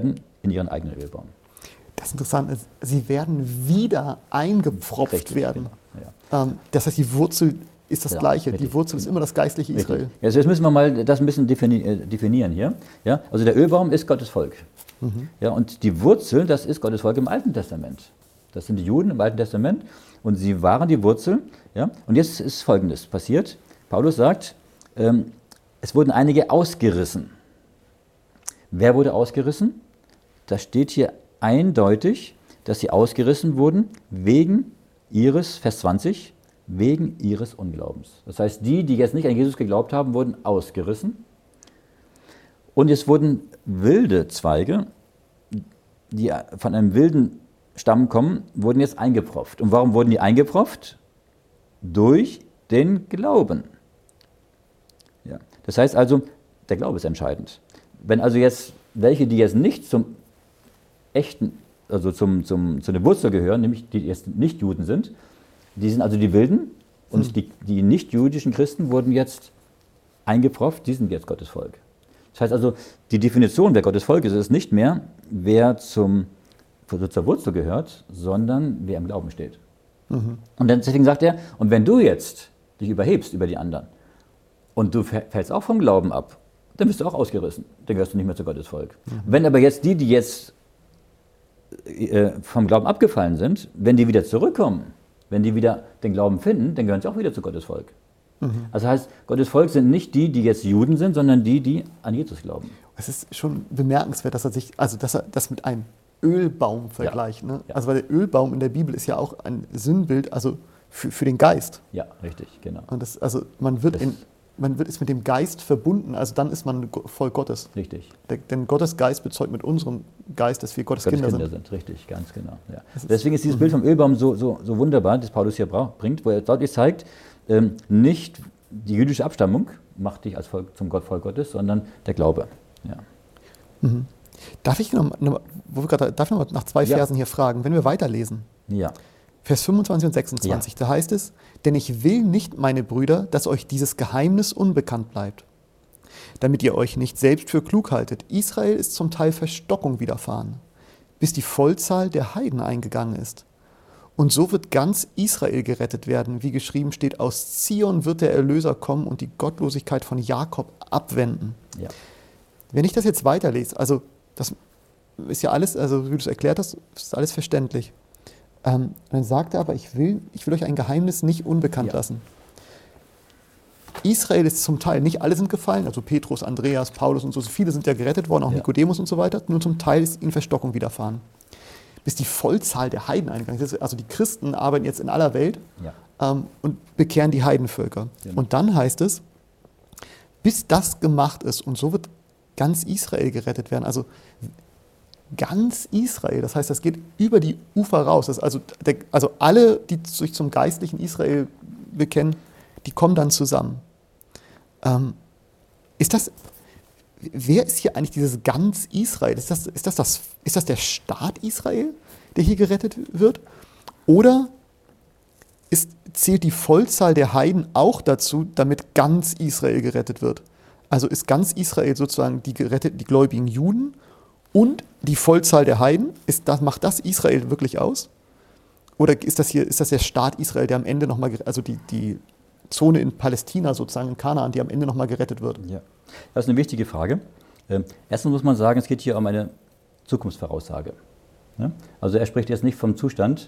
in ihren eigenen Ölbaum. Das ist interessant. Sie werden wieder eingepfropft Richtig, werden. genau, ja. Das heißt, die Wurzel ist das Ja, Gleiche. richtig. Die Wurzel ist immer das geistliche Israel. Richtig. Also jetzt müssen wir mal das ein bisschen definieren hier. Ja? Also der Ölbaum ist Gottes Volk. Ja, und die Wurzel, das ist Gottes Volk im Alten Testament. Das sind die Juden im Alten Testament und sie waren die Wurzel. Ja? Und jetzt ist Folgendes passiert. Paulus sagt, es wurden einige ausgerissen. Wer wurde ausgerissen? Da steht hier eindeutig, dass sie ausgerissen wurden wegen ihres, Vers 20, wegen ihres Unglaubens. Das heißt, die jetzt nicht an Jesus geglaubt haben, wurden ausgerissen. Und es wurden wilde Zweige, die von einem wilden Stamm kommen, wurden jetzt eingepfropft. Und warum wurden die eingepfropft? Durch den Glauben. Ja. Das heißt also, der Glaube ist entscheidend. Wenn also jetzt welche, die jetzt nicht zum echten, also zu der Wurzel gehören, nämlich die jetzt nicht Juden sind, die sind also die Wilden und die nicht-jüdischen Christen wurden jetzt eingepfropft, die sind jetzt Gottes Volk. Das heißt also, die Definition, wer Gottes Volk ist nicht mehr, wer zur Wurzel gehört, sondern wer im Glauben steht. Und deswegen sagt er, und wenn du jetzt dich überhebst über die anderen und du fällst auch vom Glauben ab, dann bist du auch ausgerissen, dann gehörst du nicht mehr zu Gottes Volk. Wenn aber jetzt die jetzt vom Glauben abgefallen sind, wenn die wieder zurückkommen, wenn die wieder den Glauben finden, dann gehören sie auch wieder zu Gottes Volk. Also heißt, Gottes Volk sind nicht die jetzt Juden sind, sondern die an Jesus glauben. Es ist schon bemerkenswert, dass er das mit einem Ölbaum vergleicht. Ja. Ne? Ja. Also weil der Ölbaum in der Bibel ist ja auch ein Sinnbild, also für den Geist. Ja, richtig, genau. Und man ist mit dem Geist verbunden, also dann ist man Volk Gottes. Richtig. Denn Gottes Geist bezeugt mit unserem Geist, dass wir Gottes Kinder sind. Richtig, ganz genau. Ja. Deswegen ist dieses Bild vom Ölbaum so wunderbar, das Paulus hier bringt, wo er deutlich zeigt, nicht die jüdische Abstammung macht dich als Volk zum Volk Gottes, sondern der Glaube. Ja. Darf ich noch nach zwei Versen hier fragen, wenn wir weiterlesen? Ja. Vers 25 und 26, da heißt es, denn ich will nicht, meine Brüder, dass euch dieses Geheimnis unbekannt bleibt, damit ihr euch nicht selbst für klug haltet. Israel ist zum Teil Verstockung widerfahren, bis die Vollzahl der Heiden eingegangen ist. Und so wird ganz Israel gerettet werden, wie geschrieben steht, aus Zion wird der Erlöser kommen und die Gottlosigkeit von Jakob abwenden. Ja. Wenn ich das jetzt weiterlese, also das ist ja alles, also wie du es erklärt hast, ist alles verständlich. Dann sagt er aber, ich will euch ein Geheimnis nicht unbekannt lassen. Israel ist zum Teil, nicht alle sind gefallen, also Petrus, Andreas, Paulus und so, viele sind ja gerettet worden, auch Nikodemus und so weiter, nur zum Teil ist ihnen Verstockung widerfahren. Bis die Vollzahl der Heiden eingegangen ist. Also die Christen arbeiten jetzt in aller Welt und bekehren die Heidenvölker. Genau. Und dann heißt es, bis das gemacht ist und so wird ganz Israel gerettet werden. Also ganz Israel, das heißt, das geht über die Ufer raus. Das also alle, die sich zum geistlichen Israel bekennen, die kommen dann zusammen. Wer ist hier eigentlich dieses ganz Israel? Ist das der Staat Israel, der hier gerettet wird? Oder zählt die Vollzahl der Heiden auch dazu, damit ganz Israel gerettet wird? Also ist ganz Israel sozusagen die gläubigen Juden und die Vollzahl der Heiden? Macht das Israel wirklich aus? Oder ist das der Staat Israel, der am Ende nochmal, also die Zone in Palästina sozusagen, in Kanaan, die am Ende nochmal gerettet wird? Ja, das ist eine wichtige Frage. Erstens muss man sagen, es geht hier um eine Zukunftsvoraussage. Also er spricht jetzt nicht vom Zustand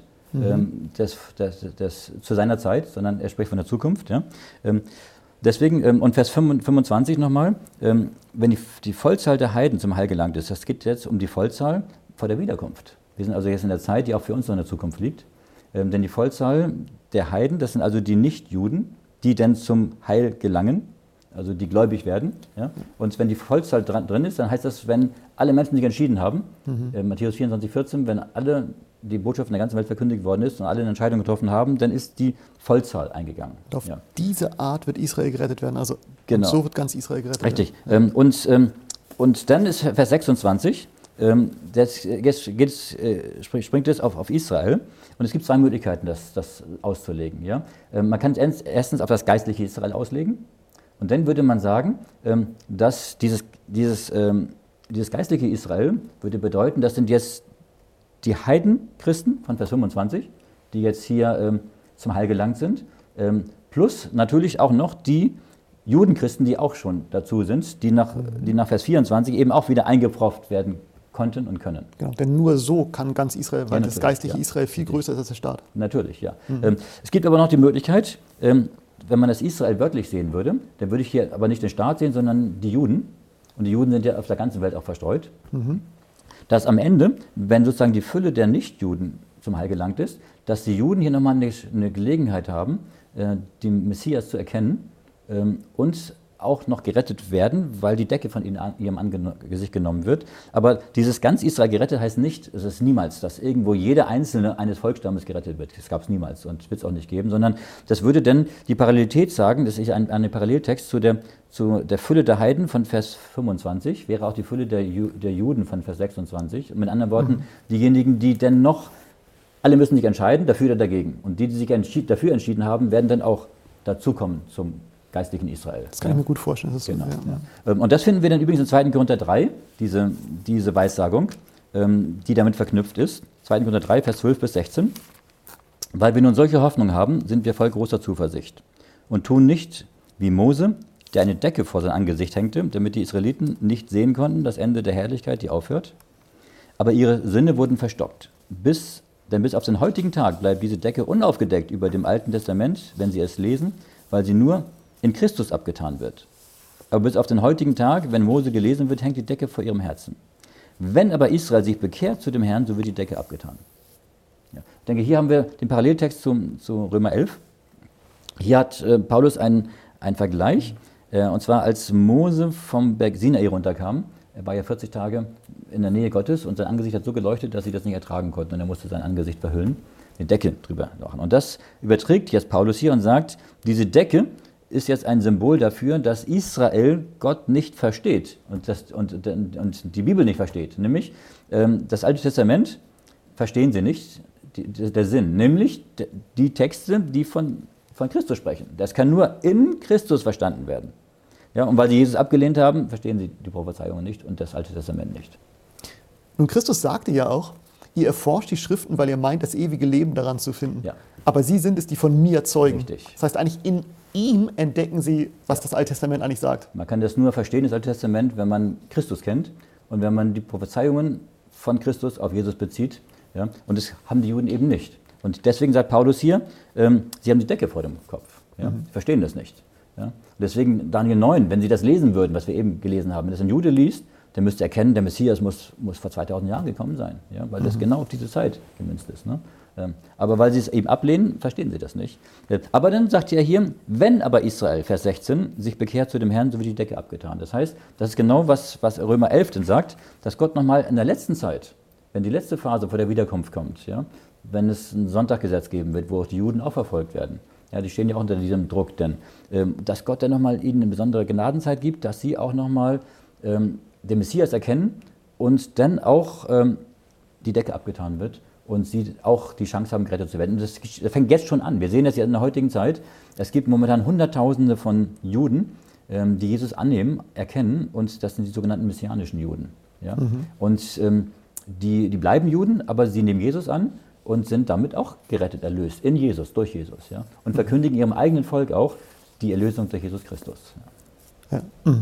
zu seiner Zeit, sondern er spricht von der Zukunft. Ja? Deswegen, und Vers 25 nochmal, wenn die Vollzahl der Heiden zum Heil gelangt ist, das geht jetzt um die Vollzahl vor der Wiederkunft. Wir sind also jetzt in der Zeit, die auch für uns noch in der Zukunft liegt. Denn die Vollzahl der Heiden, das sind also die Nicht-Juden, die dann zum Heil gelangen, also die gläubig werden. Ja? Und wenn die Vollzahl drin ist, dann heißt das, wenn alle Menschen sich entschieden haben, Matthäus 24,14, wenn alle die Botschaft in der ganzen Welt verkündigt worden ist und alle eine Entscheidung getroffen haben, dann ist die Vollzahl eingegangen. Und auf diese Art wird Israel gerettet werden, also genau. Und so wird ganz Israel gerettet Richtig. werden. Und dann ist Vers 26, springt es auf Israel. Und es gibt zwei Möglichkeiten, das auszulegen. Ja? Man kann es erstens auf das geistliche Israel auslegen. Und dann würde man sagen, dass dieses dieses geistliche Israel würde bedeuten, das sind jetzt die Heidenchristen von Vers 25, die jetzt hier zum Heil gelangt sind, plus natürlich auch noch die Judenchristen, die auch schon dazu sind, die nach Vers 24 eben auch wieder eingepfropft werden konnten und können. Genau, denn nur so kann ganz Israel, weil das geistliche ja. Israel viel größer ist als der Staat. Natürlich, ja. Es gibt aber noch die Möglichkeit, wenn man das Israel wörtlich sehen würde, dann würde ich hier aber nicht den Staat sehen, sondern die Juden. Und die Juden sind ja auf der ganzen Welt auch verstreut. Dass am Ende, wenn sozusagen die Fülle der Nichtjuden zum Heil gelangt ist, dass die Juden hier nochmal eine Gelegenheit haben, den Messias zu erkennen und auch noch gerettet werden, weil die Decke von ihrem Angesicht genommen wird. Aber dieses ganz Israel gerettet heißt nicht, es ist niemals, dass irgendwo jeder Einzelne eines Volksstammes gerettet wird. Das gab es niemals und wird es auch nicht geben, sondern das würde denn die Parallelität sagen, das ist ein Paralleltext zu der Fülle der Heiden von Vers 25, wäre auch die Fülle der Juden von Vers 26. Und mit anderen Worten, diejenigen, die denn noch, alle müssen sich entscheiden, dafür oder dagegen. Und die sich dafür entschieden haben, werden dann auch dazukommen zum geistlichen Israel. Das kann ich mir gut vorstellen. Das ist genau, so, ja. Und das finden wir dann übrigens in 2. Korinther 3, diese Weissagung, die damit verknüpft ist. 2. Korinther 3, Vers 12 bis 16. Weil wir nun solche Hoffnung haben, sind wir voll großer Zuversicht und tun nicht wie Mose, der eine Decke vor sein Angesicht hängte, damit die Israeliten nicht sehen konnten, das Ende der Herrlichkeit, die aufhört. Aber ihre Sinne wurden verstockt. Denn bis auf den heutigen Tag bleibt diese Decke unaufgedeckt über dem Alten Testament, wenn sie es lesen, weil sie nur in Christus abgetan wird. Aber bis auf den heutigen Tag, wenn Mose gelesen wird, hängt die Decke vor ihrem Herzen. Wenn aber Israel sich bekehrt zu dem Herrn, so wird die Decke abgetan. Ja. Ich denke, hier haben wir den Paralleltext zu Römer 11. Hier hat Paulus einen Vergleich, und zwar als Mose vom Berg Sinai runterkam. Er war ja 40 Tage in der Nähe Gottes und sein Angesicht hat so geleuchtet, dass sie das nicht ertragen konnten und er musste sein Angesicht verhüllen, eine Decke drüber machen. Und das überträgt jetzt Paulus hier und sagt, diese Decke ist jetzt ein Symbol dafür, dass Israel Gott nicht versteht und die Bibel nicht versteht. Nämlich das Alte Testament verstehen sie nicht, der Sinn, nämlich die Texte, die von Christus sprechen. Das kann nur in Christus verstanden werden. Ja, und weil sie Jesus abgelehnt haben, verstehen sie die Prophezeiungen nicht und das Alte Testament nicht. Nun, Christus sagte ja auch, ihr erforscht die Schriften, weil ihr meint, das ewige Leben daran zu finden. Ja. Aber sie sind es, die von mir zeugen. Richtig. Das heißt, eigentlich in ihm entdecken sie, was das Alte Testament eigentlich sagt. Man kann das nur verstehen, das Alte Testament, wenn man Christus kennt und wenn man die Prophezeiungen von Christus auf Jesus bezieht. Ja, und das haben die Juden eben nicht. Und deswegen sagt Paulus hier, sie haben die Decke vor dem Kopf. Ja, verstehen das nicht. Ja. Deswegen Daniel 9, wenn Sie das lesen würden, was wir eben gelesen haben, wenn das ein Jude liest, der müsste erkennen, der Messias muss vor 2000 Jahren gekommen sein, ja, weil das genau auf diese Zeit gemünzt ist. Ne? Aber weil sie es eben ablehnen, verstehen sie das nicht. Aber dann sagt er hier, wenn aber Israel, Vers 16, sich bekehrt zu dem Herrn, so wird die Decke abgetan. Das heißt, das ist genau, was Römer 11 denn sagt, dass Gott nochmal in der letzten Zeit, wenn die letzte Phase vor der Wiederkunft kommt, ja, wenn es ein Sonntaggesetz geben wird, wo auch die Juden auch verfolgt werden, ja, die stehen ja auch unter diesem Druck, denn dass Gott dann nochmal ihnen eine besondere Gnadenzeit gibt, dass sie auch nochmal den Messias erkennen und dann auch die Decke abgetan wird und sie auch die Chance haben, gerettet zu werden. Und das fängt jetzt schon an. Wir sehen das ja in der heutigen Zeit. Es gibt momentan Hunderttausende von Juden, die Jesus annehmen, erkennen und das sind die sogenannten messianischen Juden. Ja? Und die bleiben Juden, aber sie nehmen Jesus an und sind damit auch gerettet, erlöst, in Jesus, durch Jesus. Ja? Und verkündigen ihrem eigenen Volk auch die Erlösung durch Jesus Christus. Ja.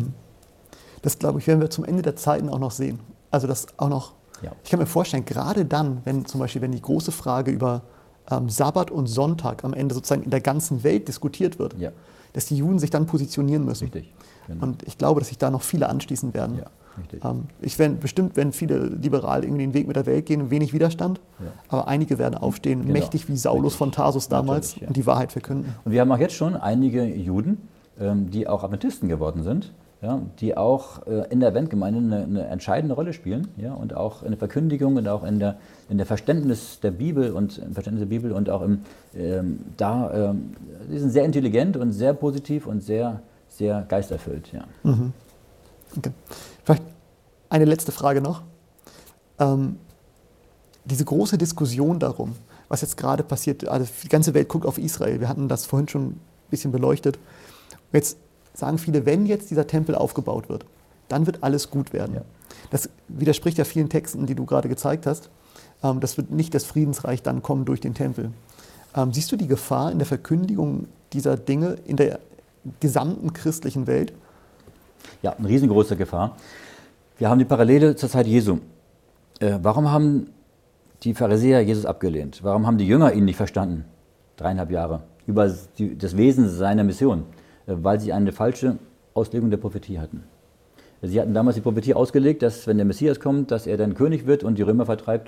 Das, glaube ich, werden wir zum Ende der Zeiten auch noch sehen. Also das auch noch, ich kann mir vorstellen, gerade dann, wenn die große Frage über Sabbat und Sonntag am Ende sozusagen in der ganzen Welt diskutiert wird, dass die Juden sich dann positionieren müssen. Richtig. Genau. Und ich glaube, dass sich da noch viele anschließen werden. Ja. Bestimmt werden viele Liberale irgendwie den Weg mit der Welt gehen, wenig Widerstand, aber einige werden aufstehen, mächtig wie Saulus von Tarsus damals und die Wahrheit verkünden. Und wir haben auch jetzt schon einige Juden, die auch Adventisten geworden sind, ja, die auch in der Adventgemeinde eine entscheidende Rolle spielen, ja, und auch in der Verkündigung und auch in der Verständnis der Bibel und auch die sind sehr intelligent und sehr positiv und sehr, sehr geisterfüllt. Ja. Okay. Vielleicht eine letzte Frage noch. Diese große Diskussion darum, was jetzt gerade passiert, also die ganze Welt guckt auf Israel, wir hatten das vorhin schon ein bisschen beleuchtet. Und jetzt sagen viele, wenn jetzt dieser Tempel aufgebaut wird, dann wird alles gut werden. Ja. Das widerspricht ja vielen Texten, die du gerade gezeigt hast. Das wird nicht das Friedensreich dann kommen durch den Tempel. Siehst du die Gefahr in der Verkündigung dieser Dinge in der gesamten christlichen Welt? Ja, eine riesengroße Gefahr. Wir haben die Parallele zur Zeit Jesu. Warum haben die Pharisäer Jesus abgelehnt? Warum haben die Jünger ihn nicht verstanden? 3,5 Jahre über das Wesen seiner Mission, weil sie eine falsche Auslegung der Prophetie hatten. Sie hatten damals die Prophetie ausgelegt, dass wenn der Messias kommt, dass er dann König wird und die Römer vertreibt.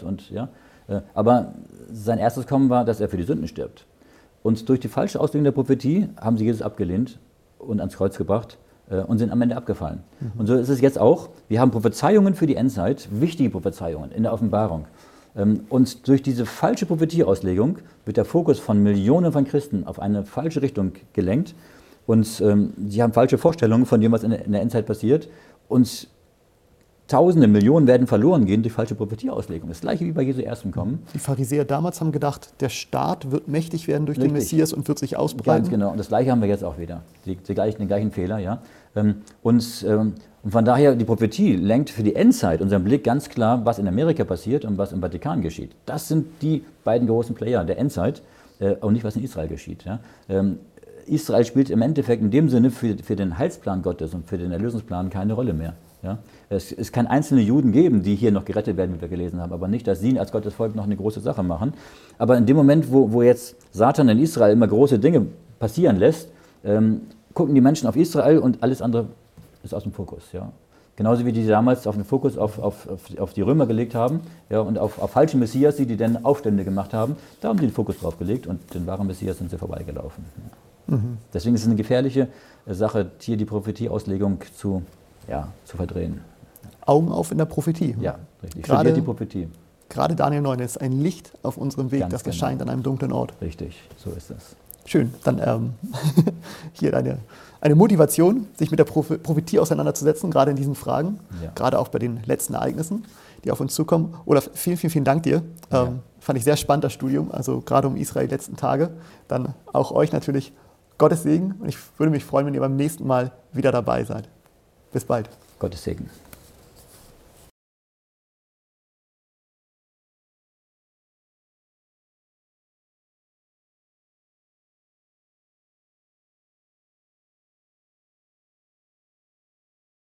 Aber sein erstes Kommen war, dass er für die Sünden stirbt. Und durch die falsche Auslegung der Prophetie haben sie Jesus abgelehnt und ans Kreuz gebracht und sind am Ende abgefallen. Und so ist es jetzt auch. Wir haben Prophezeiungen für die Endzeit, wichtige Prophezeiungen in der Offenbarung. Und durch diese falsche Prophetieauslegung wird der Fokus von Millionen von Christen auf eine falsche Richtung gelenkt. Und sie haben falsche Vorstellungen von dem, was in der Endzeit passiert. Und Tausende, Millionen werden verloren gehen durch falsche Prophetieauslegung. Das gleiche wie bei Jesu ersten Kommen. Die Pharisäer damals haben gedacht, der Staat wird mächtig werden durch den Messias und wird sich ausbreiten. Ganz genau. Und das gleiche haben wir jetzt auch wieder. Den gleichen Fehler. Ja. Und von daher, die Prophetie lenkt für die Endzeit unseren Blick ganz klar, was in Amerika passiert und was im Vatikan geschieht. Das sind die beiden großen Player der Endzeit und nicht, was in Israel geschieht. Ja. Israel spielt im Endeffekt in dem Sinne für den Heilsplan Gottes und für den Erlösungsplan keine Rolle mehr. Ja? Es kann einzelne Juden geben, die hier noch gerettet werden, wie wir gelesen haben, aber nicht, dass sie als Gottes Volk noch eine große Sache machen. Aber in dem Moment, wo jetzt Satan in Israel immer große Dinge passieren lässt, gucken die Menschen auf Israel und alles andere ist aus dem Fokus. Ja? Genauso wie die damals auf den Fokus auf die Römer gelegt haben, ja, und auf falsche Messias, die dann Aufstände gemacht haben, da haben sie den Fokus drauf gelegt und den wahren Messias sind sie vorbeigelaufen. Ja. Deswegen ist es eine gefährliche Sache, hier die Prophetieauslegung zu verdrehen. Augen auf in der Prophetie. Ja, richtig. Studiert die Prophetie. Gerade Daniel 9 ist ein Licht auf unserem Weg, Ganz das genau. erscheint an einem dunklen Ort. Richtig, so ist es. Schön. Dann hier eine Motivation, sich mit der Prophetie auseinanderzusetzen, gerade in diesen Fragen, gerade auch bei den letzten Ereignissen, die auf uns zukommen. Olaf, vielen, vielen, vielen Dank dir. Fand ich sehr spannend, das Studium, also gerade um Israel die letzten Tage. Dann auch euch natürlich Gottes Segen und ich würde mich freuen, wenn ihr beim nächsten Mal wieder dabei seid. Bis bald. Gottes Segen.